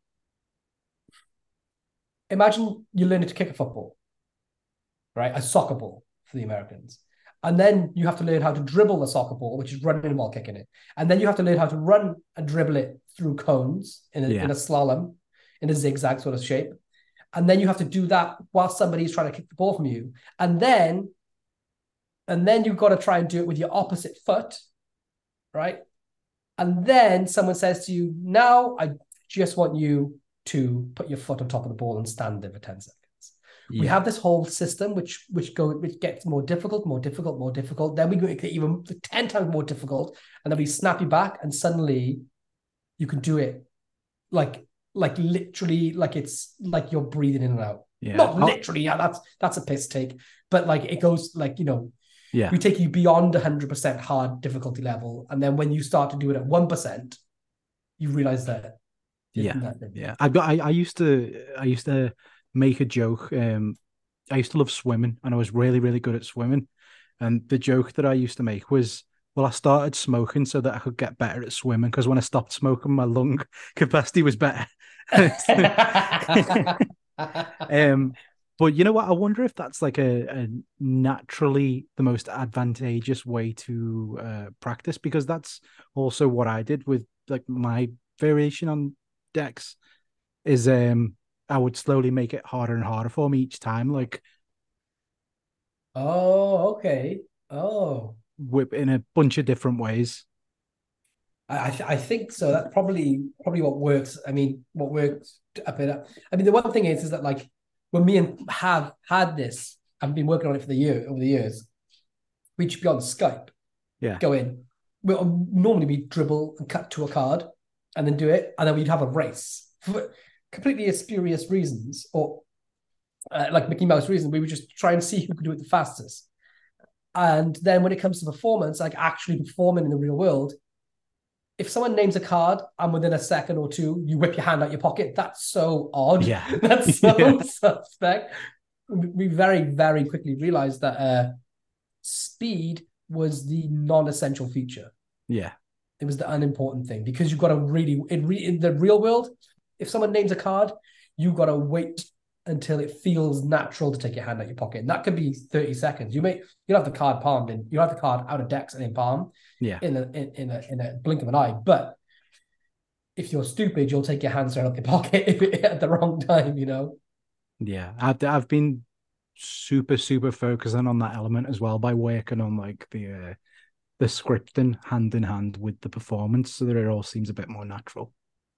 imagine you're learning to kick a football, right? A soccer ball for the Americans. And then you have to learn how to dribble the soccer ball, which is running while kicking it. And then you have to learn how to run and dribble it through cones in a,
Yeah.
in a slalom, in a zigzag sort of shape. And then you have to do that while somebody's trying to kick the ball from you. And then, and then you've got to try and do it with your opposite foot, right? And then someone says to you, now I just want you to put your foot on top of the ball and stand there for ten seconds.
Yeah.
We have this whole system which which go which gets more difficult, more difficult, more difficult. Then we go even ten times more difficult, and then we snap you back, and suddenly you can do it like like literally like it's like you're breathing in and out.
Yeah.
Not
I'll-
literally, yeah, that's that's a piss take, but like it goes like, you know,
Yeah.
we take you beyond one hundred percent hard difficulty level, and then when you start to do it at one percent, you realize that.
Yeah. Yeah. I got I, I used to I used to make a joke. Um I used to love swimming and I was really, really good at swimming. And the joke that I used to make was, well, I started smoking so that I could get better at swimming because when I stopped smoking, my lung capacity was better. um, but you know what? I wonder if that's like a, a naturally the most advantageous way to uh, practice, because that's also what I did with like my variation on decks. Is um I would slowly make it harder and harder for me each time, like
Oh, okay. Oh,
whip in a bunch of different ways.
I th- I think so. That's probably probably what works. I mean, what works a bit. Up. I mean, the one thing is, is that like when me and have had this, I've been working on it for the year over the years. We'd just be on Skype,
Yeah.
go in. We'll normally we dribble and cut to a card, and then do it, and then we'd have a race for completely spurious reasons, or uh, like Mickey Mouse reasons. We would just try and see who could do it the fastest. And then when it comes to performance, like actually performing in the real world, if someone names a card and within a second or two you whip your hand out your pocket, that's so odd.
Yeah.
That's so
Yeah.
suspect. We very, very quickly realized that uh, speed was the non-essential feature.
Yeah.
It was the unimportant thing, because you've got to really, in, re, in the real world, if someone names a card, you've got to wait until it feels natural to take your hand out your pocket. And that could be thirty seconds. You may you'll have the card palmed in, you have the card out of decks and in palm
Yeah.
in a in, in a in a blink of an eye. But if you're stupid, you'll take your hand straight out your pocket if it at the wrong time, you know.
Yeah. I've I've been super, super focusing on that element as well by working on like the uh, the scripting hand in hand with the performance so that it all seems a bit more natural.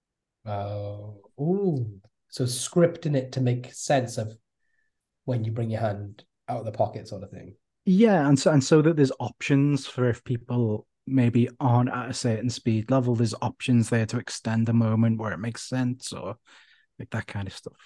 Oh, uh, ooh. So scripting it to make sense of when you bring your hand out of the pocket, sort of thing.
Yeah, and so and so that there's options for if people maybe aren't at a certain speed level, there's options there to extend a moment where it makes sense or like that kind of stuff.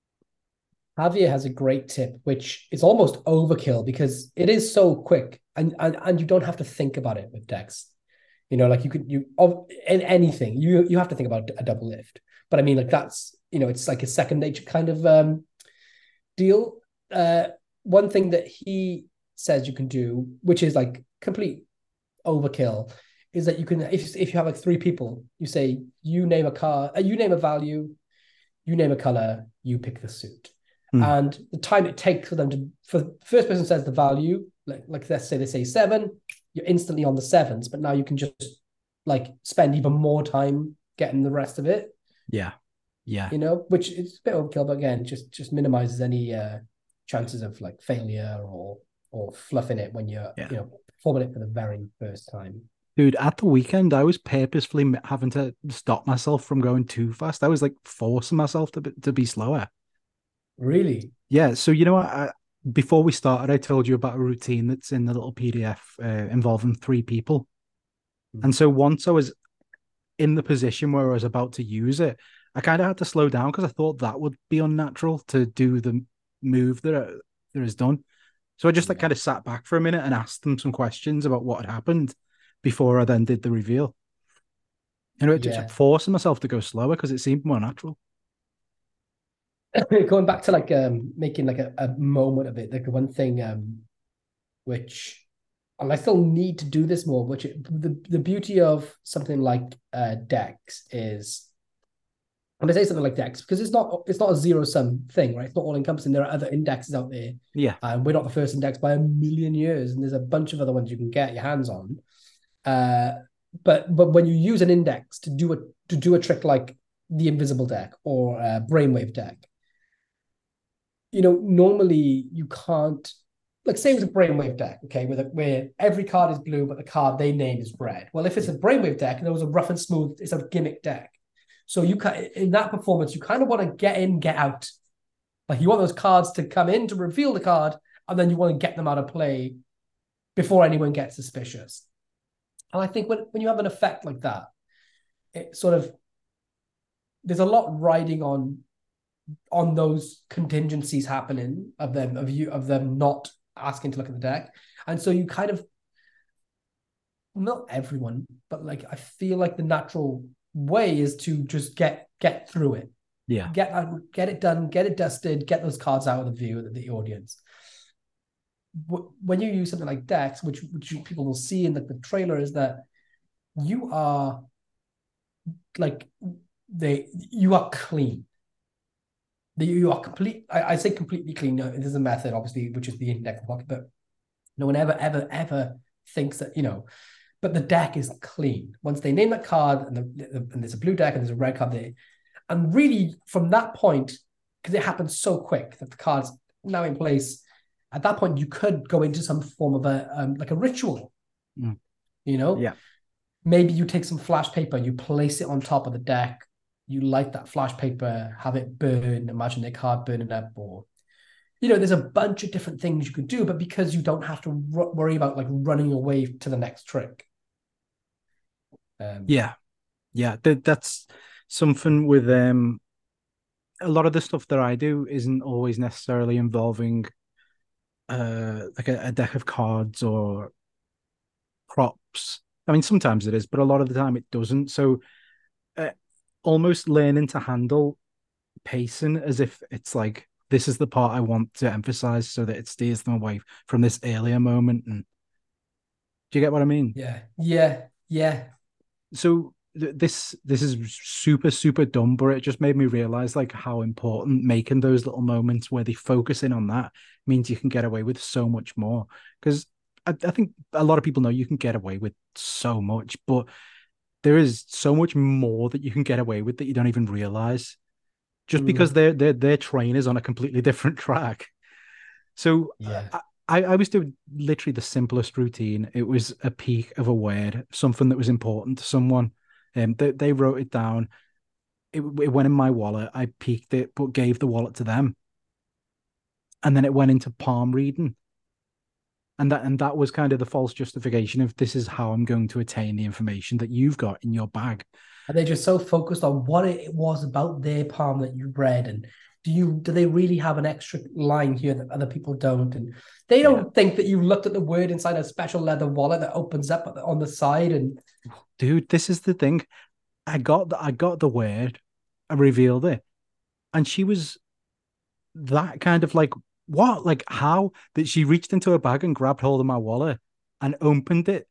Javier has a great tip, which is almost overkill because it is so quick and, and, and you don't have to think about it with decks. You know, like you could, you, in anything, you you have to think about a double lift. But I mean, like that's, you know, it's like a second nature kind of um, deal. Uh, one thing that he says you can do, which is like complete overkill, is that you can, if, if you have like three people, you say, you name a car, uh, you name a value, you name a color, you pick the suit. Mm. And the time it takes for them to, for the first person says the value, like, like let's say they say seven, you're instantly on the sevens, but now you can just like spend even more time getting the rest of it.
Yeah. Yeah.
You know, which is a bit overkill, but again, just just minimizes any uh, chances of like failure or or fluffing it when you're, yeah. you know, performing it for the very first time.
Dude, at the weekend, I was purposefully having to stop myself from going too fast. I was like forcing myself to be, to be slower.
Really?
Yeah. So, you know, I, before we started, I told you about a routine that's in the little P D F uh, involving three people. Mm-hmm. And so once I was in the position where I was about to use it, I kind of had to slow down because I thought that would be unnatural to do the move that, I, that is done. So I just like yeah. kind of sat back for a minute and asked them some questions about what had happened before I then did the reveal. And it yeah. just forcing myself to go slower because it seemed more natural.
Going back to like um making like a, a moment of it, like the one thing um which and I still need to do this more, which it, the, the beauty of something like uh decks is, when I say something like decks, because it's not it's not a zero sum thing, right? It's not all encompassing. There are other indexes out there.
Yeah.
And we're not the first index by a million years, and there's a bunch of other ones you can get your hands on. Uh but but when you use an index to do a to do a trick like the invisible deck or a brainwave deck, you know, normally you can't, like say it was a brainwave deck, okay, where, the, where every card is blue, but the card they name is red. Well, if it's a brainwave deck and there was a rough and smooth, it's a gimmick deck. So you can, in that performance, you kind of want to get in, get out. Like you want those cards to come in to reveal the card, and then you want to get them out of play before anyone gets suspicious. And I think when, when you have an effect like that, it sort of, there's a lot riding on on those contingencies happening of them, of you, of them not asking to look at the deck. And so you kind of, not everyone, but like, I feel like the natural way is to just get, get through it.
Yeah.
Get, get it done, get it dusted, get those cards out of the view of the audience. When you use something like decks, which, which people will see in the, the trailer, is that you are like, they, you are clean. You are complete. I, I say completely clean. No, there's a method, obviously, which is the index pocket, but no one ever, ever, ever thinks that, you know, but the deck is clean. Once they name that card and, the, the, and there's a blue deck and there's a red card there. And really from that point, because it happens so quick that the card's now in place, at that point, you could go into some form of a, um, like a ritual,
mm.
you know?
Yeah.
Maybe you take some flash paper, you place it on top of the deck, you light that flash paper, have it burn, imagine the card burning up, or, you know, there's a bunch of different things you could do, but because you don't have to r- worry about like running away to the next trick.
Um, yeah. Yeah. That, that's something with um, a lot of the stuff that I do isn't always necessarily involving uh, like a, a deck of cards or props. I mean, sometimes it is, but a lot of the time it doesn't. So, uh, almost learning to handle pacing as if it's like, this is the part I want to emphasize so that it steers them away from this earlier moment. And do you get what I mean?
Yeah. Yeah. Yeah.
So this this is super super dumb, but it just made me realize like how important making those little moments where they focus in on that means you can get away with so much more. Because I, I think a lot of people know you can get away with so much, but there is so much more that you can get away with that you don't even realize, just mm. because their their their train is on a completely different track. So
yeah.
I, I, I was doing literally the simplest routine. It was a peek of a word, something that was important to someone. Um, they, they wrote it down. It, it went in my wallet. I peeked it, but gave the wallet to them. And then it went into palm reading. And that and that was kind of the false justification of this is how I'm going to attain the information that you've got in your bag.
And they're just so focused on what it was about their palm that you read. And do you do they really have an extra line here that other people don't? And they don't yeah. think that you looked at the word inside a special leather wallet that opens up on the side. And
dude, this is the thing. I got the, I got the word, I revealed it, and she was that kind of like, what? Like how? That she reached into her bag and grabbed hold of my wallet and opened it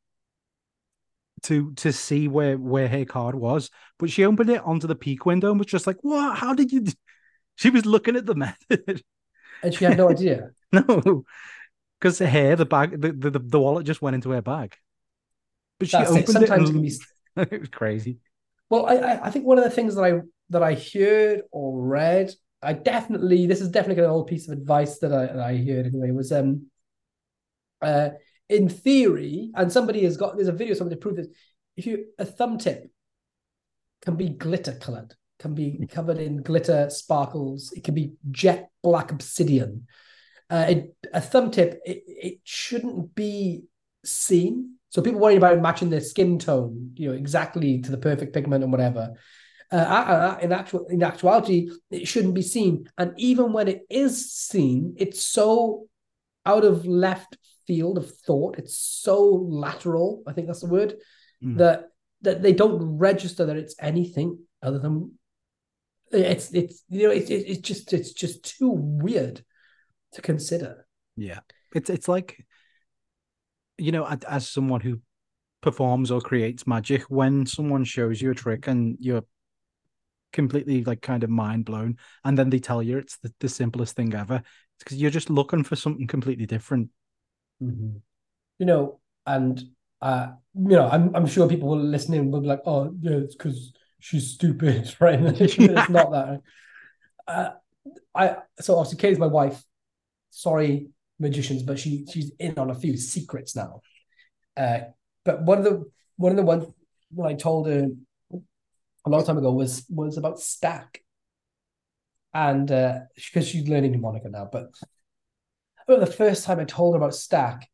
to to see where where her card was. But she opened it onto the peek window and was just like, what? How did you? D-? She was looking at the method.
And she had no idea.
No, because the hair, the bag, the, the, the wallet just went into her bag. But she That's opened it. Sometimes it, and... it can be. It was crazy.
Well, I I think one of the things that I that I heard or read, I definitely this is definitely an old piece of advice that I that I heard anyway, was um uh in theory, and somebody has got there's a video somebody proved this. If you a thumb tip can be glitter colored, can be covered in glitter sparkles, it can be jet black obsidian. Uh, it, a thumb tip it, it shouldn't be seen. So people worrying about matching their skin tone, you know, exactly to the perfect pigment and whatever. Uh, in actual in actuality, it shouldn't be seen. And even when it is seen, it's so out of left field of thought. It's so lateral. I think that's the word mm. that that they don't register that it's anything other than it's it's you know it's it's just it's just too weird to consider.
Yeah, it's it's like, you know, as someone who performs or creates magic, when someone shows you a trick and you're completely like kind of mind blown, and then they tell you it's the, the simplest thing ever, it's because you're just looking for something completely different.
Mm-hmm. You know, and uh, you know, I'm I'm sure people will listen in will be like, oh yeah, it's because she's stupid, right? It's not that. Uh, I so obviously Katie's my wife. Sorry, magicians, but she she's in on a few secrets now. Uh, but one of the one of the ones when I told her a long time ago was was about stack, and uh, because she's learning mnemonic now. But I remember the first time I told her about stack,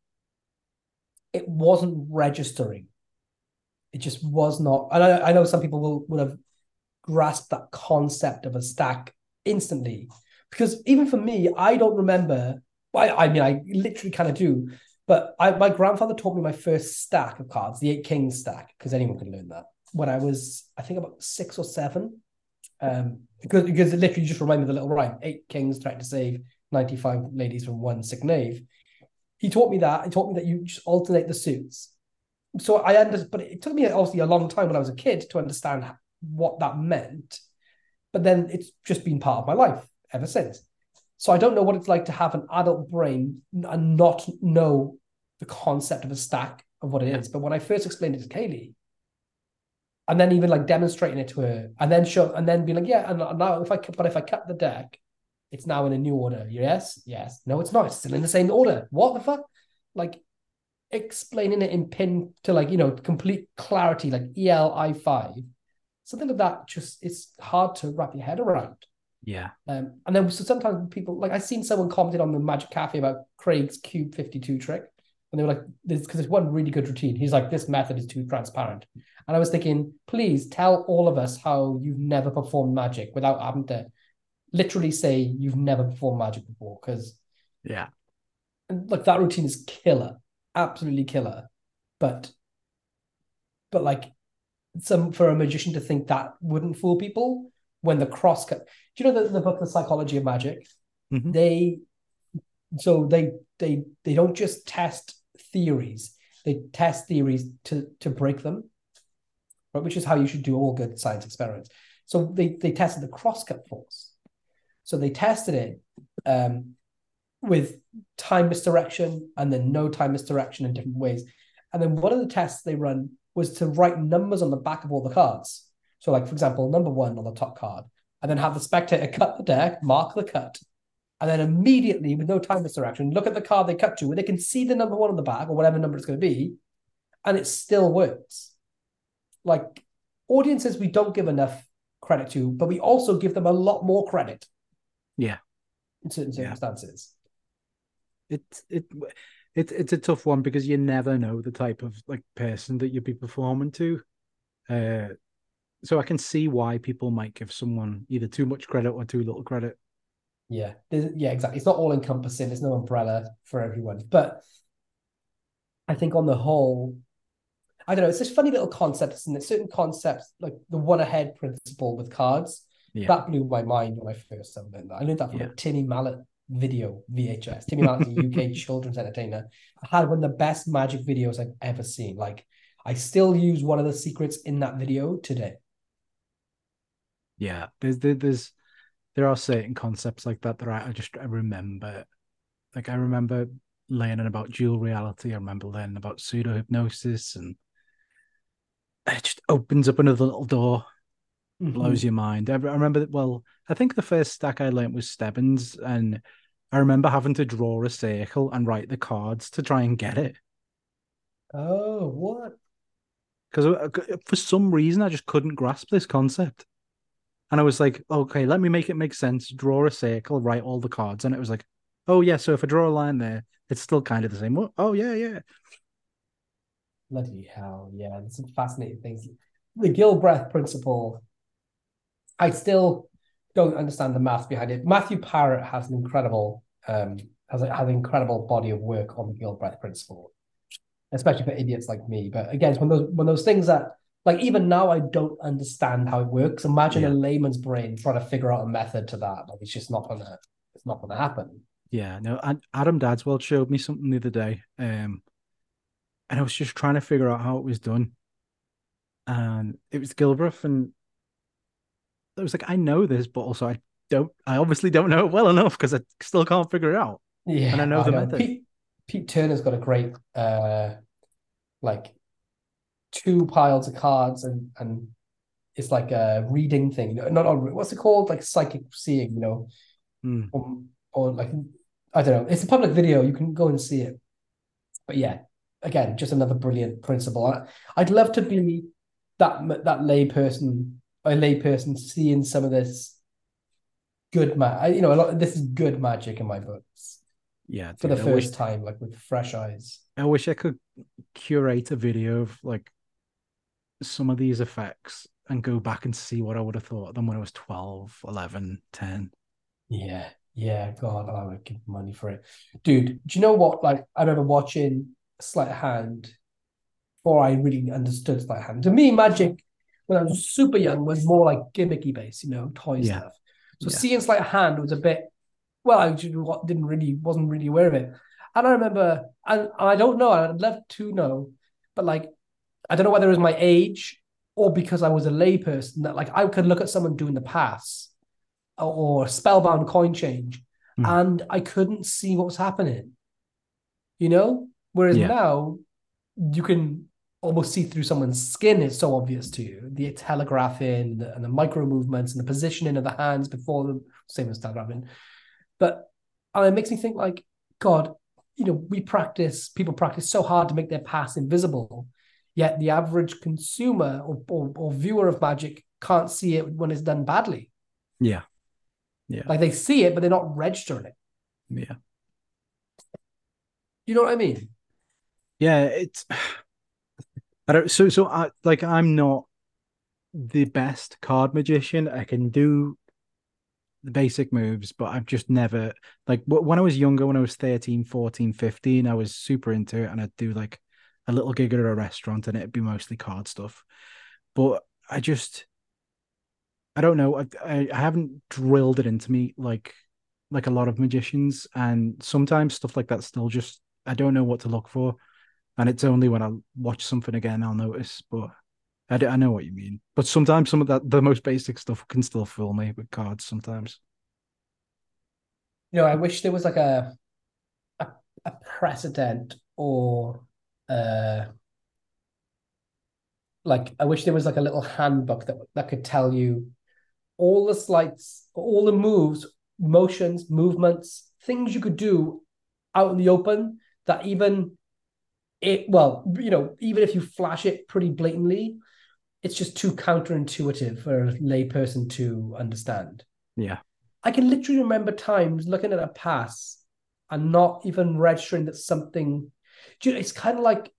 it wasn't registering. It just was not. And I, I know some people will would have grasped that concept of a stack instantly, because even for me, I don't remember. I, I mean, I literally kind of do. But I, my grandfather taught me my first stack of cards, the Eight Kings stack, because anyone can learn that, when I was, I think, about six or seven. Um, because, because it literally just reminded me of the little rhyme, eight kings trying to save ninety-five ladies from one sick knave. He taught me that. He taught me that you just alternate the suits. So I understood, but it took me obviously a long time when I was a kid to understand what that meant. But then it's just been part of my life ever since. So I don't know what it's like to have an adult brain and not know the concept of a stack of what it is. But when I first explained it to Kaylee, and then even like demonstrating it to her, and then show, and then being like, yeah, and now if I but if I cut the deck, it's now in a new order. Yes, yes. No, it's not. It's still in the same order. What the fuck? Like explaining it in pin to like, you know, complete clarity, like E L I five. Something like that just it's hard to wrap your head around.
Yeah.
Um, and then so sometimes people, like I've seen someone commented on the Magic Cafe about Craig's Cube fifty-two trick. And they were like, this because it's one really good routine. He's like, this method is too transparent. And I was thinking, please tell all of us how you've never performed magic without having to literally say you've never performed magic before. Because
yeah,
like that routine is killer, absolutely killer. But but like some for a magician to think that wouldn't fool people when the cross cut. Do you know the, the book The Psychology of Magic?
Mm-hmm.
They so they they they don't just test theories, they test theories to to break them. right? Which is how you should do all good science experiments. So they they tested the crosscut force. So they tested it um, with time misdirection and then no time misdirection in different ways. And then one of the tests they run was to write numbers on the back of all the cards. So, like, for example, number one on the top card, and then have the spectator cut the deck, mark the cut, and then immediately, with no time misdirection, look at the card they cut to, where they can see the number one on the back or whatever number it's going to be, and it still works. Like, audiences we don't give enough credit to, but we also give them a lot more credit.
Yeah.
In certain circumstances.
Yeah. It, it, it, it's a tough one because you never know the type of like person that you'd be performing to. Uh, so I can see why people might give someone either too much credit or too little credit.
Yeah, yeah, exactly. It's not all encompassing. There's no umbrella for everyone. But I think on the whole, I don't know, it's this funny little concept, isn't it? Certain concepts, like the one ahead principle with cards, yeah. that blew my mind when I first learned that. I learned that from yeah. a Timmy Mallet video V H S. Timmy Mallet's a U K children's entertainer. I had one of the best magic videos I've ever seen. Like, I still use one of the secrets in that video today.
Yeah, there's there's there are certain concepts like that that I, I just I remember. Like, I remember learning about dual reality. I remember learning about pseudo hypnosis, and it just opens up another little door, mm-hmm. blows your mind. I, I remember, well, I think the first stack I learned was Stebbins, and I remember having to draw a circle and write the cards to try and get it.
Oh, what?
Because for some reason I just couldn't grasp this concept. And I was like, okay, let me make it make sense. Draw a circle, write all the cards. And it was like, oh, yeah, so if I draw a line there, it's still kind of the same. Oh, yeah, yeah.
Bloody hell, yeah. There's some fascinating things. The Gilbreth principle, I still don't understand the math behind it. Matthew Parrott has an incredible, um, has, a, has an incredible body of work on the Gilbreth principle, especially for idiots like me. But again, it's one of those, one of those things that, like, even now I don't understand how it works. Imagine yeah. a layman's brain trying to figure out a method to that. Like, it's just not gonna, it's not gonna happen.
Yeah, no. Adam Dadswell showed me something the other day, um, and I was just trying to figure out how it was done. And it was Gilbreth, and I was like, I know this, but also I don't. I obviously don't know it well enough because I still can't figure it out.
Yeah,
and I know
I
the
know.
method.
Pete, Pete Turner's got a great, uh, like. two piles of cards and and it's like a reading thing. Not, not what's it called? Like psychic seeing, you know,
mm.
or, or like I don't know. It's a public video. You can go and see it. But yeah, again, just another brilliant principle. I, I'd love to be that that lay person, a lay person seeing some of this good magic. You know, a lot. This is good magic in my books.
Yeah,
for
dude,
the
I
first
wish,
time, like with fresh eyes.
I wish I could curate a video of like some of these effects and go back and see what I would have thought of them when I was twelve, eleven, ten.
Yeah, yeah, God, I would give money for it. Dude, do you know what? Like, I remember watching Sleight of Hand before I really understood Sleight of Hand. To me, magic, when I was super young, was more like gimmicky based, you know, toy yeah. stuff. So yeah. seeing Sleight of Hand was a bit, well, I didn't really, wasn't really aware of it. And I remember, and I don't know, I'd love to know, but like, I don't know whether it was my age or because I was a layperson that like I could look at someone doing the pass or, or spellbound coin change mm. and I couldn't see what was happening, you know? Whereas yeah. now you can almost see through someone's skin. It's so obvious to you. The telegraphing and the, and the micro movements and the positioning of the hands before the same as telegraphing. But and it makes me think like, God, you know, we practice, people practice so hard to make their pass invisible. Yet the average consumer or, or, or viewer of magic can't see it when it's done badly.
Yeah. Yeah.
Like they see it, but they're not registering it.
Yeah.
You know what I mean?
Yeah. It's, I don't, so, so I, like, I'm not the best card magician. I can do the basic moves, but I've just never, like, when I was younger, when I was thirteen, fourteen, fifteen, I was super into it and I'd do like a little gig at a restaurant and it'd be mostly card stuff. But I just, I don't know. I, I, I haven't drilled it into me like, like a lot of magicians. And sometimes stuff like that still just, I don't know what to look for. And it's only when I watch something again, I'll notice. But I, d- I know what you mean, but sometimes some of that the most basic stuff can still fool me with cards. Sometimes,
You know, I wish there was like a a, a precedent or uh like I wish there was like a little handbook that that could tell you all the slights, all the moves, motions, movements, things you could do out in the open that even it well, you know, even if you flash it pretty blatantly, it's just too counterintuitive for a layperson to understand.
yeah,
I can literally remember times looking at a pass and not even registering that something. You know, it's kind of like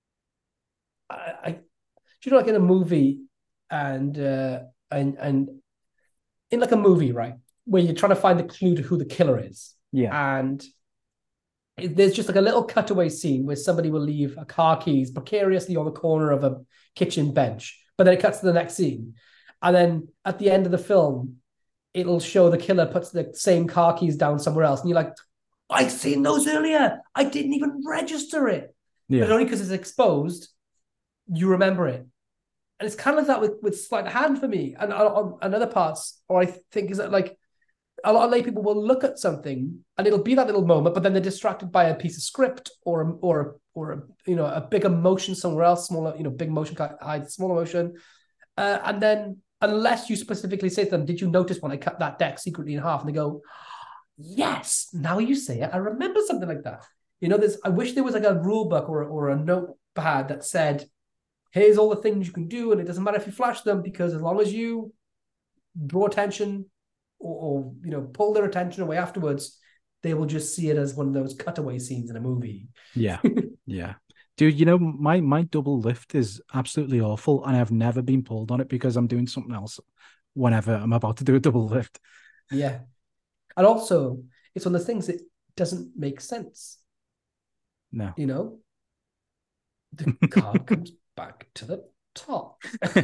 I, I, you know, like in a movie, and uh, and and in like a movie, right, where you're trying to find the clue to who the killer is,
yeah,
and it, there's just like a little cutaway scene where somebody will leave a car keys precariously on the corner of a kitchen bench, but then it cuts to the next scene, and then at the end of the film, it'll show the killer puts the same car keys down somewhere else, and you're like, I seen those earlier. I didn't even register it, but
yeah,
only because it's exposed, you remember it. And it's kind of like that with with sleight of hand for me, and on, on other parts, or I think is that like a lot of lay people will look at something and it'll be that little moment, but then they're distracted by a piece of script or or or you know a big emotion somewhere else, smaller you know big motion hides small emotion, uh, and then unless you specifically say to them, "Did you notice when I cut that deck secretly in half?" and they go, "Yes." Now you say it, I remember something like that. You know, there's. I wish there was like a rule book or or a notepad that said, "Here's all the things you can do, and it doesn't matter if you flash them because as long as you draw attention or, or you know pull their attention away afterwards, they will just see it as one of those cutaway scenes in a movie."
yeah, yeah. Dude, you know my my double lift is absolutely awful, and I've never been pulled on it because I'm doing something else. Whenever I'm about to do a double lift,
Yeah, and also it's one of those things that doesn't make sense.
no.
You know, the card comes back to the top.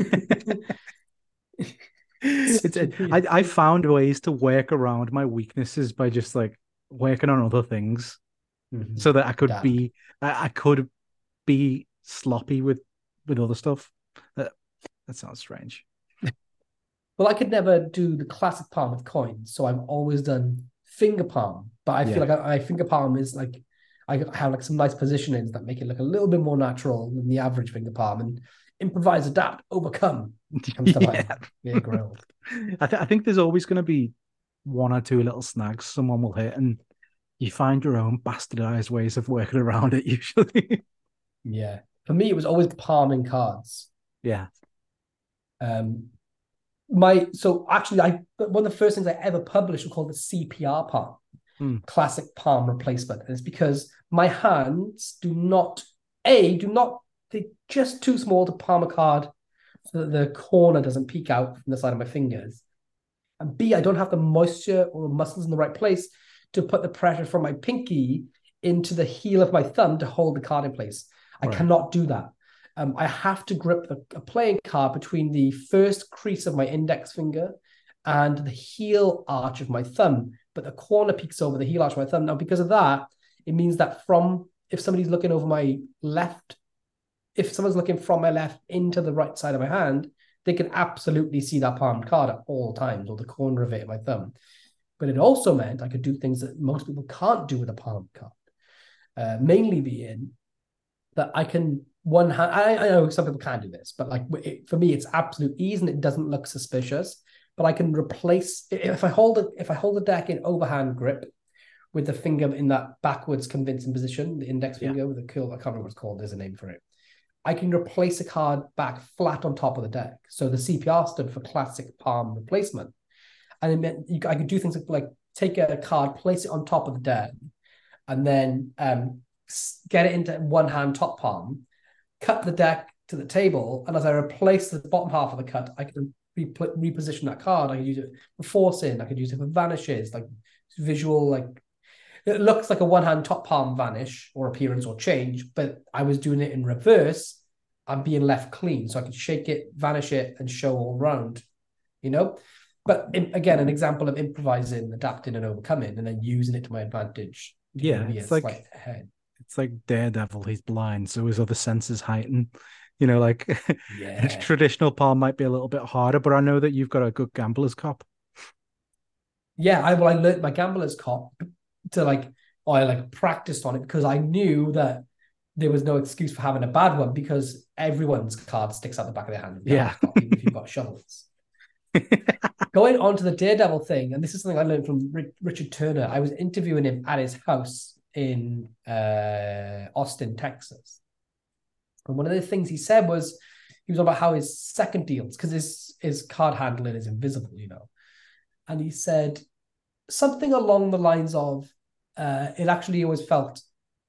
It's it, I I found ways to work around my weaknesses by just like working on other things
Mm-hmm.
so that I could
Daft.
be I, I could be sloppy with with other stuff. That that sounds strange.
Well, I could never do the classic palm with coins, so I've always done finger palm. But I feel
Yeah.
like my finger palm is like I have like some nice positionings that make it look a little bit more natural than the average finger palm. And improvise, adapt, overcome comes to
Yeah.
mind. Yeah, grilled.
I, th- I think there's always going to be one or two little snags someone will hit, and you find your own bastardized ways of working around it usually.
Yeah. For me, it was always palming cards.
Yeah.
Um, my so actually, I one of the first things I ever published was called the C P R palm,
Hmm.
classic palm replacement, and it's because my hands do not a do not they're just too small to palm a card so that the corner doesn't peek out from the side of my fingers, and b I don't have the moisture or the muscles in the right place to put the pressure from my pinky into the heel of my thumb to hold the card in place. I
Right.
cannot do that. Um, I have to grip the, a playing card between the first crease of my index finger and the heel arch of my thumb, but the corner peeks over the heel arch of my thumb. Now, because of that, it means that from if somebody's looking over my left, if someone's looking from my left into the right side of my hand, they can absolutely see that palmed card at all times, or the corner of it in my thumb. But it also meant I could do things that most people can't do with a palmed card, uh, mainly being that I can one hand. I, I know some people can't do this, but like it, for me, it's absolute ease and it doesn't look suspicious. But I can replace if I hold it if I hold the deck in overhand grip with the finger in that backwards convincing position, the index
Yeah.
finger with the curl. I can't remember what it's called. There's a name for it. I can replace a card back flat on top of the deck. So the C P R stood for classic palm replacement, and it meant you, I could do things like, like take a card, place it on top of the deck, and then um, get it into one hand top palm, cut the deck to the table, and as I replace the bottom half of the cut, I can re- reposition that card. I can use it for forcing. I could use it for vanishes, like visual, like it looks like a one hand top palm vanish or appearance or change, but I was doing it in reverse. I'm being left clean, so I could shake it, vanish it, and show all round. You know, but in, again, an example of improvising, adapting, and overcoming, and then using it to my advantage, giving
Yeah.
me a
It's
slight
like
ahead.
it's like Daredevil. He's blind, so his other senses heighten. You know, like a
Yeah.
traditional palm might be a little bit harder, but I know that you've got a good gambler's cop.
Yeah, I well, I learned my gambler's cop to like, or I like practiced on it because I knew that there was no excuse for having a bad one because everyone's card sticks out the back of their hand with
Yeah.
gambler's cop, even if you've got shovels. Going on to the Daredevil thing, and this is something I learned from Richard Turner. I was interviewing him at his house in uh, Austin, Texas. And one of the things he said was he was about how his second deals, because his, his card handling is invisible, you know. And he said something along the lines of uh, it actually always felt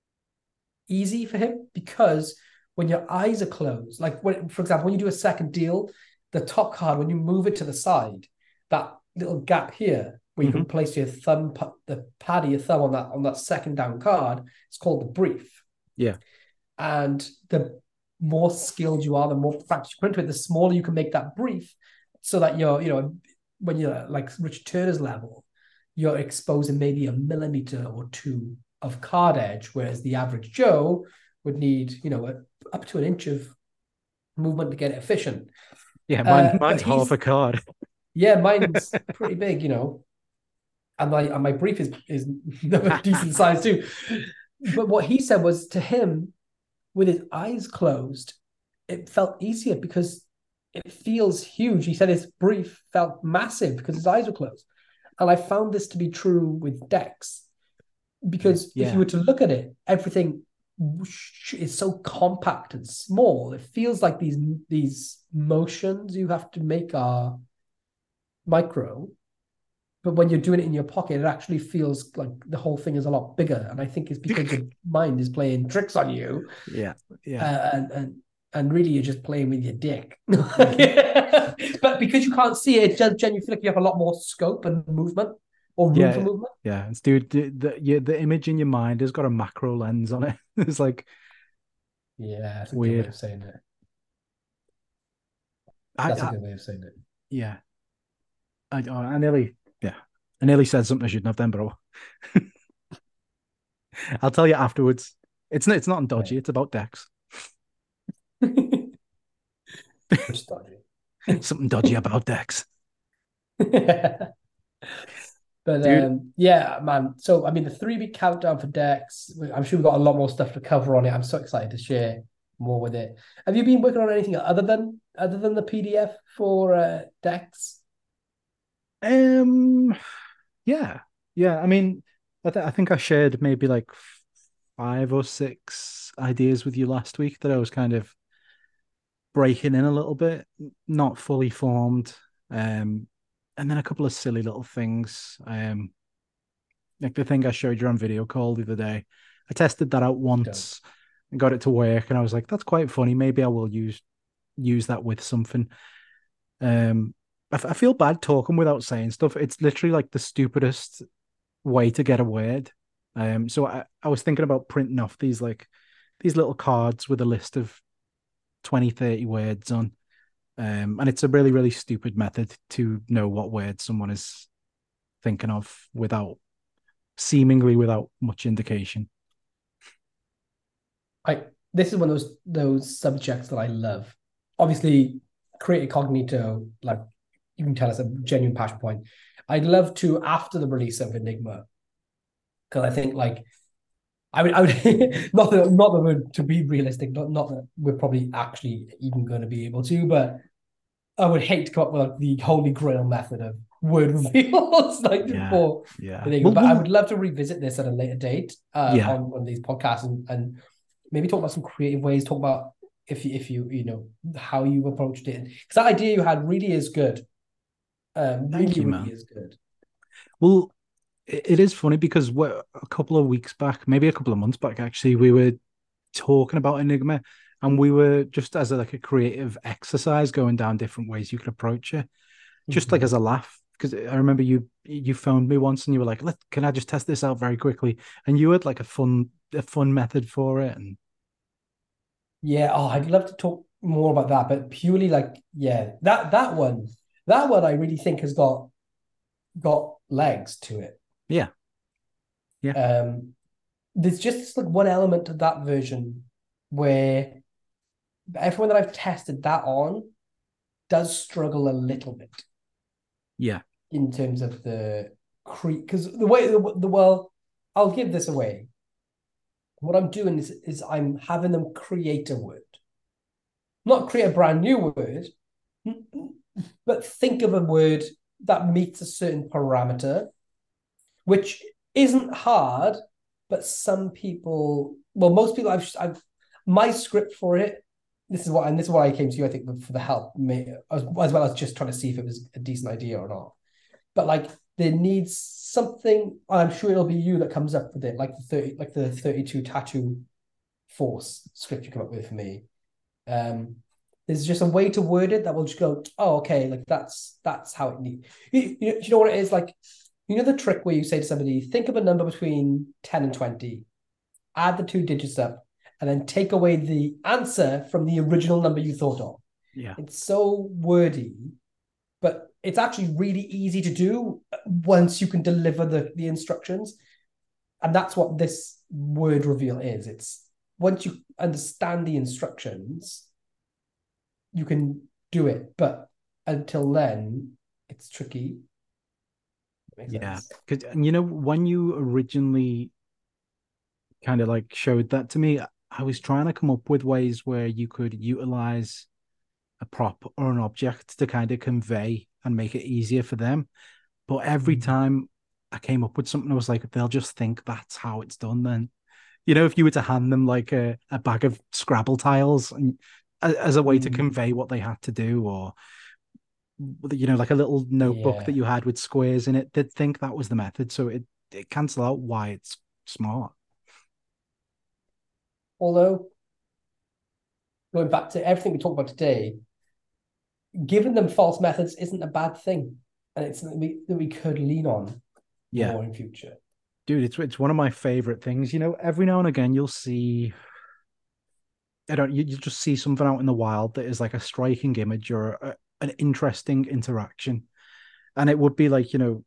easy for him because when your eyes are closed, like when, for example, when you do a second deal, the top card, when you move it to the side, that little gap here where you mm-hmm. can place your thumb, the pad of your thumb on that on that second down card, it's called the brief.
Yeah.
And the more skilled you are, the more practice you put into it, the smaller you can make that brief so that you're, you know, when you're like Richard Turner's level, you're exposing maybe a millimeter or two of card edge, whereas the average Joe would need, you know, a, up to an inch of movement to get it efficient.
Yeah, mine, uh, mine's half a card.
Yeah, mine's pretty big, you know, and my and my brief is is a decent size too. But what he said was to him, with his eyes closed, it felt easier because it feels huge. He said his brief felt massive because his eyes were closed. And I found this to be true with decks because yeah. if you were to look at it, everything is so compact and small. It feels like these, these motions you have to make are micro. But when you're doing it in your pocket, it actually feels like the whole thing is a lot bigger. And I think it's because your mind is playing tricks on you.
Yeah. Yeah.
Uh, and, and and really you're just playing with your dick. But because you can't see it, it just genuinely feel like you have a lot more scope and movement or room
yeah,
for movement.
Yeah. It's, dude, the, the, the image in your mind has got a macro lens on it. It's like,
yeah, that's a
weird.
good way of saying it. That's I, a good I, way of saying it.
Yeah. I, I nearly, yeah, I nearly said something I shouldn't have done, bro. I'll tell you afterwards. It's not, it's not dodgy. Right. It's about decks.
It's dodgy.
Something dodgy about decks.
But um, yeah, man. So I mean, the three-week countdown for decks. I'm sure we've got a lot more stuff to cover on it. I'm so excited to share more with it. Have you been working on anything other than other than the P D F for uh, decks?
Um, yeah, yeah. I mean, I, th- I think I shared maybe like five or six ideas with you last week that I was kind of breaking in a little bit, not fully formed. Um, and then a couple of silly little things. Um, like the thing I showed you on video call the other day. I tested that out once okay. and got it to work, and I was like, "That's quite funny. Maybe I will use use that with something." Um, I, f- I feel bad talking without saying stuff. It's literally like the stupidest way to get a word. Um, so I, I was thinking about printing off these like these little cards with a list of twenty, thirty words on. Um, and it's a really, really stupid method to know what words someone is thinking of without seemingly without much indication.
I this is one of those those subjects that I love. Obviously, create incognito, like you can tell us a genuine passion point. I'd love to after the release of Enigma, because I think like I would I would not that not that we're to be realistic, not not that we're probably actually even going to be able to, but I would hate to come up with like the holy grail method of word reveals like
yeah,
before.
Yeah.
Well, but well, I would love to revisit this at a later date uh,
yeah.
on one of these podcasts and, and maybe talk about some creative ways, talk about if you, if you, you know, how you approached it. Because that idea you had really is good. Um, really,
Thank you,
really
man.
is good.
Well, it, it is funny because we're, a couple of weeks back, maybe a couple of months back, actually, we were talking about Enigma. And we were just as a, like a creative exercise going down different ways you could approach it, just mm-hmm. like as a laugh. Because I remember you you phoned me once and you were like, "Let can I just test this out very quickly?" And you had like a fun a fun method for it. And
yeah, oh, I'd love to talk more about that, but purely like yeah, that that one that one I really think has got got legs to it.
Yeah, yeah.
Um, there's just like one element of that version where everyone that I've tested that on does struggle a little bit.
Yeah.
In terms of the cre because the way the, the well, I'll give this away. What I'm doing is is I'm having them create a word, not create a brand new word, but think of a word that meets a certain parameter, which isn't hard, but some people, well, most people, I've, I've, my script for it. This is what, and this is why I came to you. I think for the help, as, as well as just trying to see if it was a decent idea or not. But like, there needs something. I'm sure it'll be you that comes up with it, like the thirty, like the thirty-two tattoo force script you come up with for me. Um, there's just a way to word it that will just go, oh, okay, like that's that's how it needs. You, you, you know what it is like. You know the trick where you say to somebody, think of a number between ten and twenty, add the two digits up, and then take away the answer from the original number you thought of.
Yeah.
It's so wordy, but it's actually really easy to do once you can deliver the, the instructions. And that's what this word reveal is. It's once you understand the instructions, you can do it. But until then, it's tricky.
Yeah, because you know when you originally kind of like showed that to me, I was trying to come up with ways where you could utilize a prop or an object to kind of convey and make it easier for them. But every mm-hmm. time I came up with something, I was like, they'll just think that's how it's done. Then, you know, if you were to hand them like a, a bag of Scrabble tiles and as a way mm-hmm. to convey what they had to do, or you know, like a little notebook yeah. that you had with squares in it, they'd think that was the method. So it, it cancel out why it's smart.
Although, going back to everything we talked about today, giving them false methods isn't a bad thing. And it's something we, that we could lean on
yeah.
more in future.
Dude, it's it's one of my favorite things. You know, every now and again you'll see, I don't, you, you just see something out in the wild that is like a striking image or a, an interesting interaction. And it would be like, you know,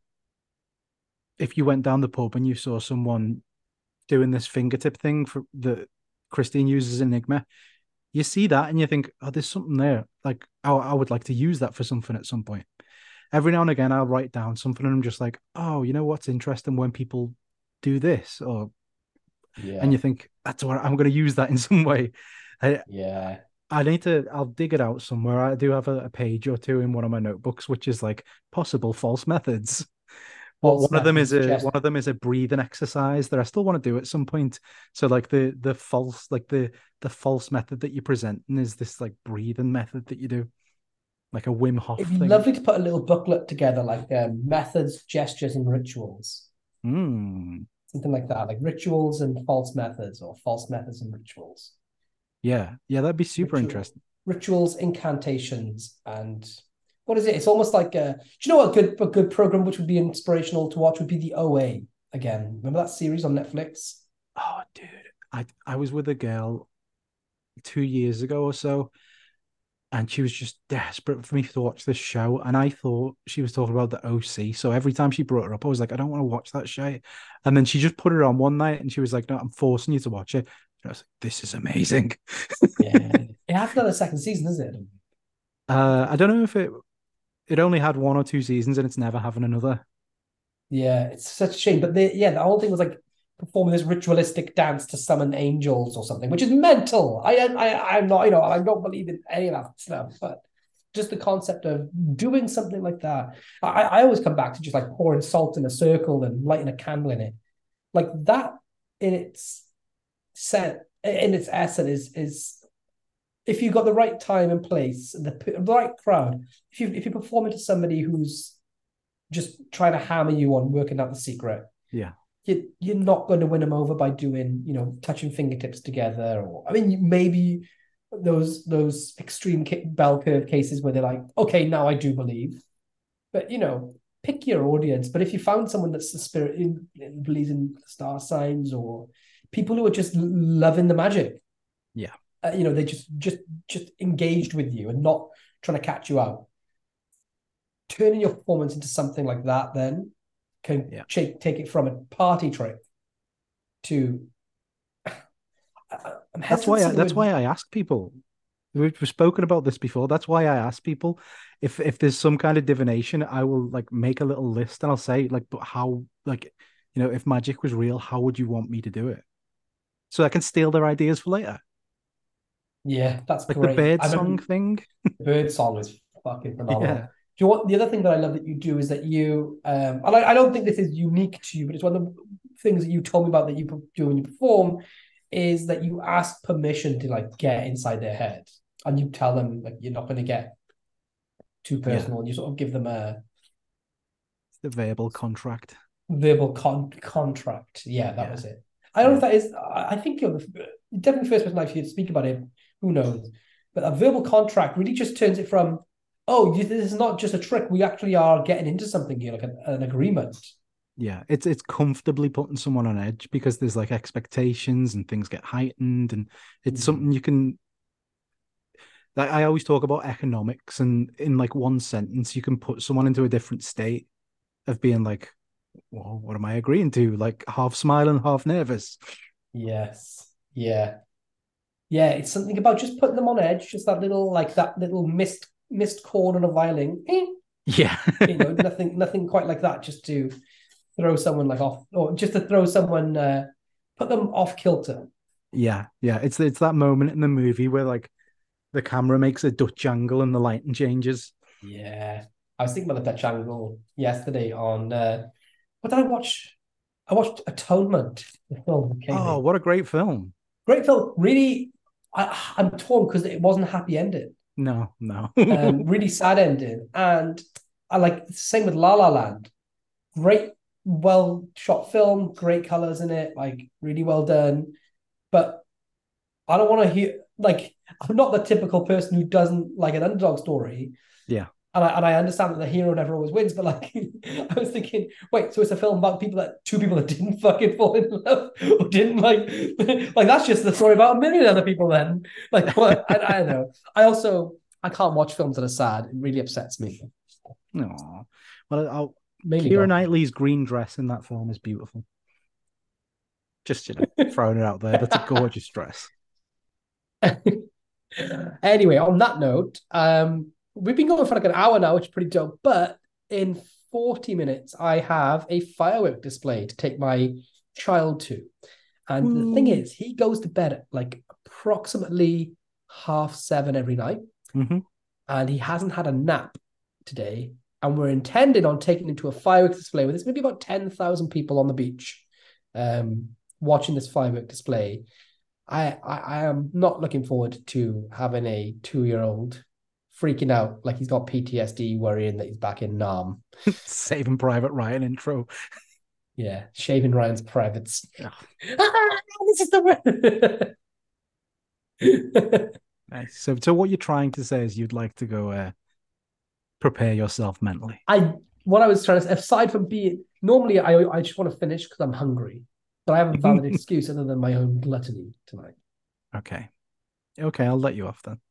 if you went down the pub and you saw someone doing this fingertip thing for that Christine uses Enigma, you see that and you think, oh, there's something there. Like, I, I would like to use that for something at some point. Every now and again, I'll write down something and I'm just like, oh, you know what's interesting when people do this? Or, yeah. And you think, that's what I'm going to use that in some way. I,
yeah.
I need to, I'll dig it out somewhere. I do have a, a page or two in one of my notebooks, which is like possible false methods. Well, one of them is a just... one of them is a breathing exercise that I still want to do at some point. So like the the false, like the the false method that you present is this like breathing method that you do, like a Wim Hof
It'd be
thing.
lovely to put a little booklet together, like um, methods, gestures, and rituals.
Mm.
Something like that, like rituals and false methods, or false methods and rituals.
Yeah, yeah, that'd be super
Ritual,
interesting.
Rituals, incantations, and what is it? It's almost like a. Do you know what a good a good program which would be inspirational to watch would be the O A again? Remember that series on Netflix?
Oh, dude, I I was with a girl two years ago or so, and she was just desperate for me to watch this show, and I thought she was talking about the O C. So every time she brought it up, I was like, I don't want to watch that show. And then she just put it on one night, and she was like, no, I'm forcing you to watch it. I was like, this is amazing.
Yeah. It has another second season, is it?
Uh, I don't know if it it only had one or two seasons and it's never having another.
Yeah, it's such a shame. But the yeah, the whole thing was like performing this ritualistic dance to summon angels or something, which is mental. I I I'm not, you know, I don't believe in any of that stuff, but just the concept of doing something like that. I, I always come back to just like pouring salt in a circle and lighting a candle in it. Like that in its set in its essence is is if you've got the right time and place, the, the right crowd, if you if you're performing to somebody who's just trying to hammer you on working out the secret,
yeah,
you you're not going to win them over by doing, you know, touching fingertips together. Or I mean, maybe those those extreme bell curve cases where they're like, okay, now I do believe, but you know, pick your audience. But if you found someone that's the spirit in, in believes in star signs, or people who are just loving the magic,
yeah,
uh, you know, they just just just engaged with you and not trying to catch you out. Turning your performance into something like that, then can
yeah.
take take it from a party trick to.
That's why I, that's why I ask people, We've spoken about this before. That's why I ask people if if there's some kind of divination, I will like make a little list and I'll say like, but how like you know, if magic was real, how would you want me to do it? So I can steal their ideas for later.
Yeah, that's
Like the
great.
bird
I
song
remember
thing.
the bird song is fucking phenomenal.
Yeah.
Do you know what the other thing that I love that you do is that you um and I, I don't think this is unique to you, but it's one of the things that you told me about that you do when you perform is that you ask permission to like get inside their head and you tell them like you're not going to get too
Yeah.
personal and you sort of give them a
The verbal contract.
verbal con- contract. Yeah, that
Yeah.
was it. I don't
Yeah.
know if that is. I think you're the, definitely the first person I've heard speak about it. Who knows? But a verbal contract really just turns it from, oh, this is not just a trick. We actually are getting into something here, like an, an agreement.
Yeah, it's it's comfortably putting someone on edge because there's like expectations and things get heightened, and it's
Mm.
something you can. Like I always talk about economics, and in like one sentence, you can put someone into a different state of being like, "Well, what am I agreeing to?" Like half smiling, half nervous.
Yes. Yeah. Yeah. It's something about just putting them on edge, just that little, like that little missed missed chord on a violin. Eh,
Yeah,
you know, nothing, nothing quite like that. Just to throw someone like off, or just to throw someone, uh, put them off kilter.
yeah, yeah. It's it's that moment in the movie where like the camera makes a Dutch angle and the lighting changes.
Yeah. I was thinking about the Dutch angle yesterday on uh what did I watch? I watched Atonement, the film that came
Oh,
in.
what a great film!
Great film. Really, I, I'm torn because it wasn't a happy ending.
No, no.
Um, really sad ending. And I like same with La La Land. Great, well shot film, great colors in it, like really well done. But I don't want to hear like I'm not the typical person who doesn't like an underdog story.
Yeah.
And I, and I understand that the hero never always wins, but like I was thinking, wait, so it's a film about people that two people that didn't fucking fall in love or didn't like, like that's just the story about a million other people. Then, like, what? I, I don't know. I also I can't watch films that are sad. It really upsets me.
No. Well, I'll,
Mainly
Keira
God.
Knightley's green dress in that film is beautiful. Just you know, throwing it out there. That's a gorgeous dress.
Anyway, on that note, um, we've been going for like an hour now, which is pretty dope. But in forty minutes, I have a firework display to take my child to. And Ooh. The thing is, he goes to bed at like approximately half seven every night.
Mm-hmm.
And he hasn't had a nap today. And we're intending on taking him to a fireworks display where there's maybe about ten thousand people on the beach um, watching this firework display. I, I I am not looking forward to having a two-year-old freaking out like he's got P T S D, worrying that he's back in Nam.
Saving Private Ryan intro.
Yeah, shaving Ryan's privates.
Oh.
Ah, this is the
Nice. So, so what you're trying to say is you'd like to go uh, prepare yourself mentally.
I what I was trying to say, aside from being normally I I just want to finish because I'm hungry. But I have a valid excuse other than my own gluttony tonight.
Okay. Okay, I'll let you off then.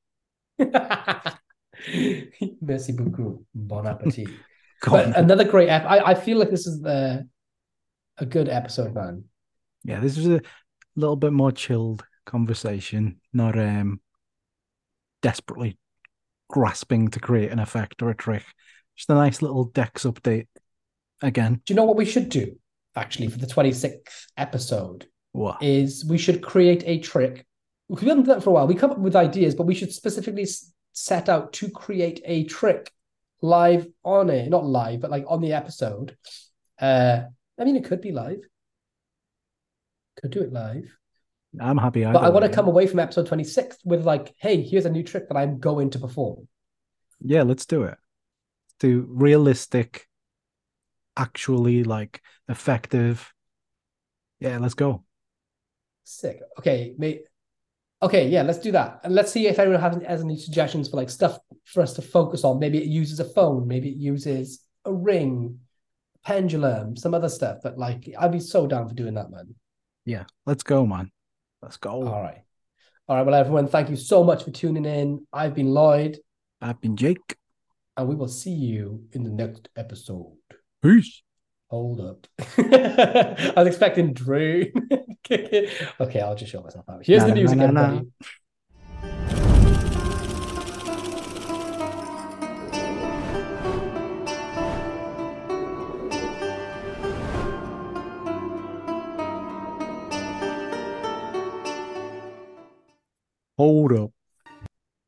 Merci beaucoup. Bon appetit. But another great ep- I, I feel like this is the a good episode, man.
Yeah, this is a little bit more chilled conversation, not um desperately grasping to create an effect or a trick. Just a nice little Dex update again.
Do you know what we should do? Actually, for the twenty-sixth episode,
what
is we should create a trick. We haven't done that for a while. We come up with ideas, but we should specifically set out to create a trick live on it. Not live, but like on the episode. Uh, I mean, it could be live. Could do it live.
I'm happy.
But I want to come away from episode twenty-six with like, hey, here's a new trick that I'm going to perform.
Yeah, let's do it. Do realistic, actually like effective. Yeah, let's go.
Sick. Okay, mate. Okay, yeah, let's do that. And let's see if anyone has, has any suggestions for like stuff for us to focus on. Maybe it uses a phone, maybe it uses a ring, pendulum, some other stuff. But like, I'd be so down for doing that, man.
Yeah, let's go, man. Let's go.
All right. All right, well, everyone, thank you so much for tuning in. I've been Lloyd.
I've been Jake.
And we will see you in the next episode.
Peace.
Hold up. I was expecting Drew. Okay, I'll just show myself out. Here's nah, the music, nah, nah, everybody. Nah.
Hold up.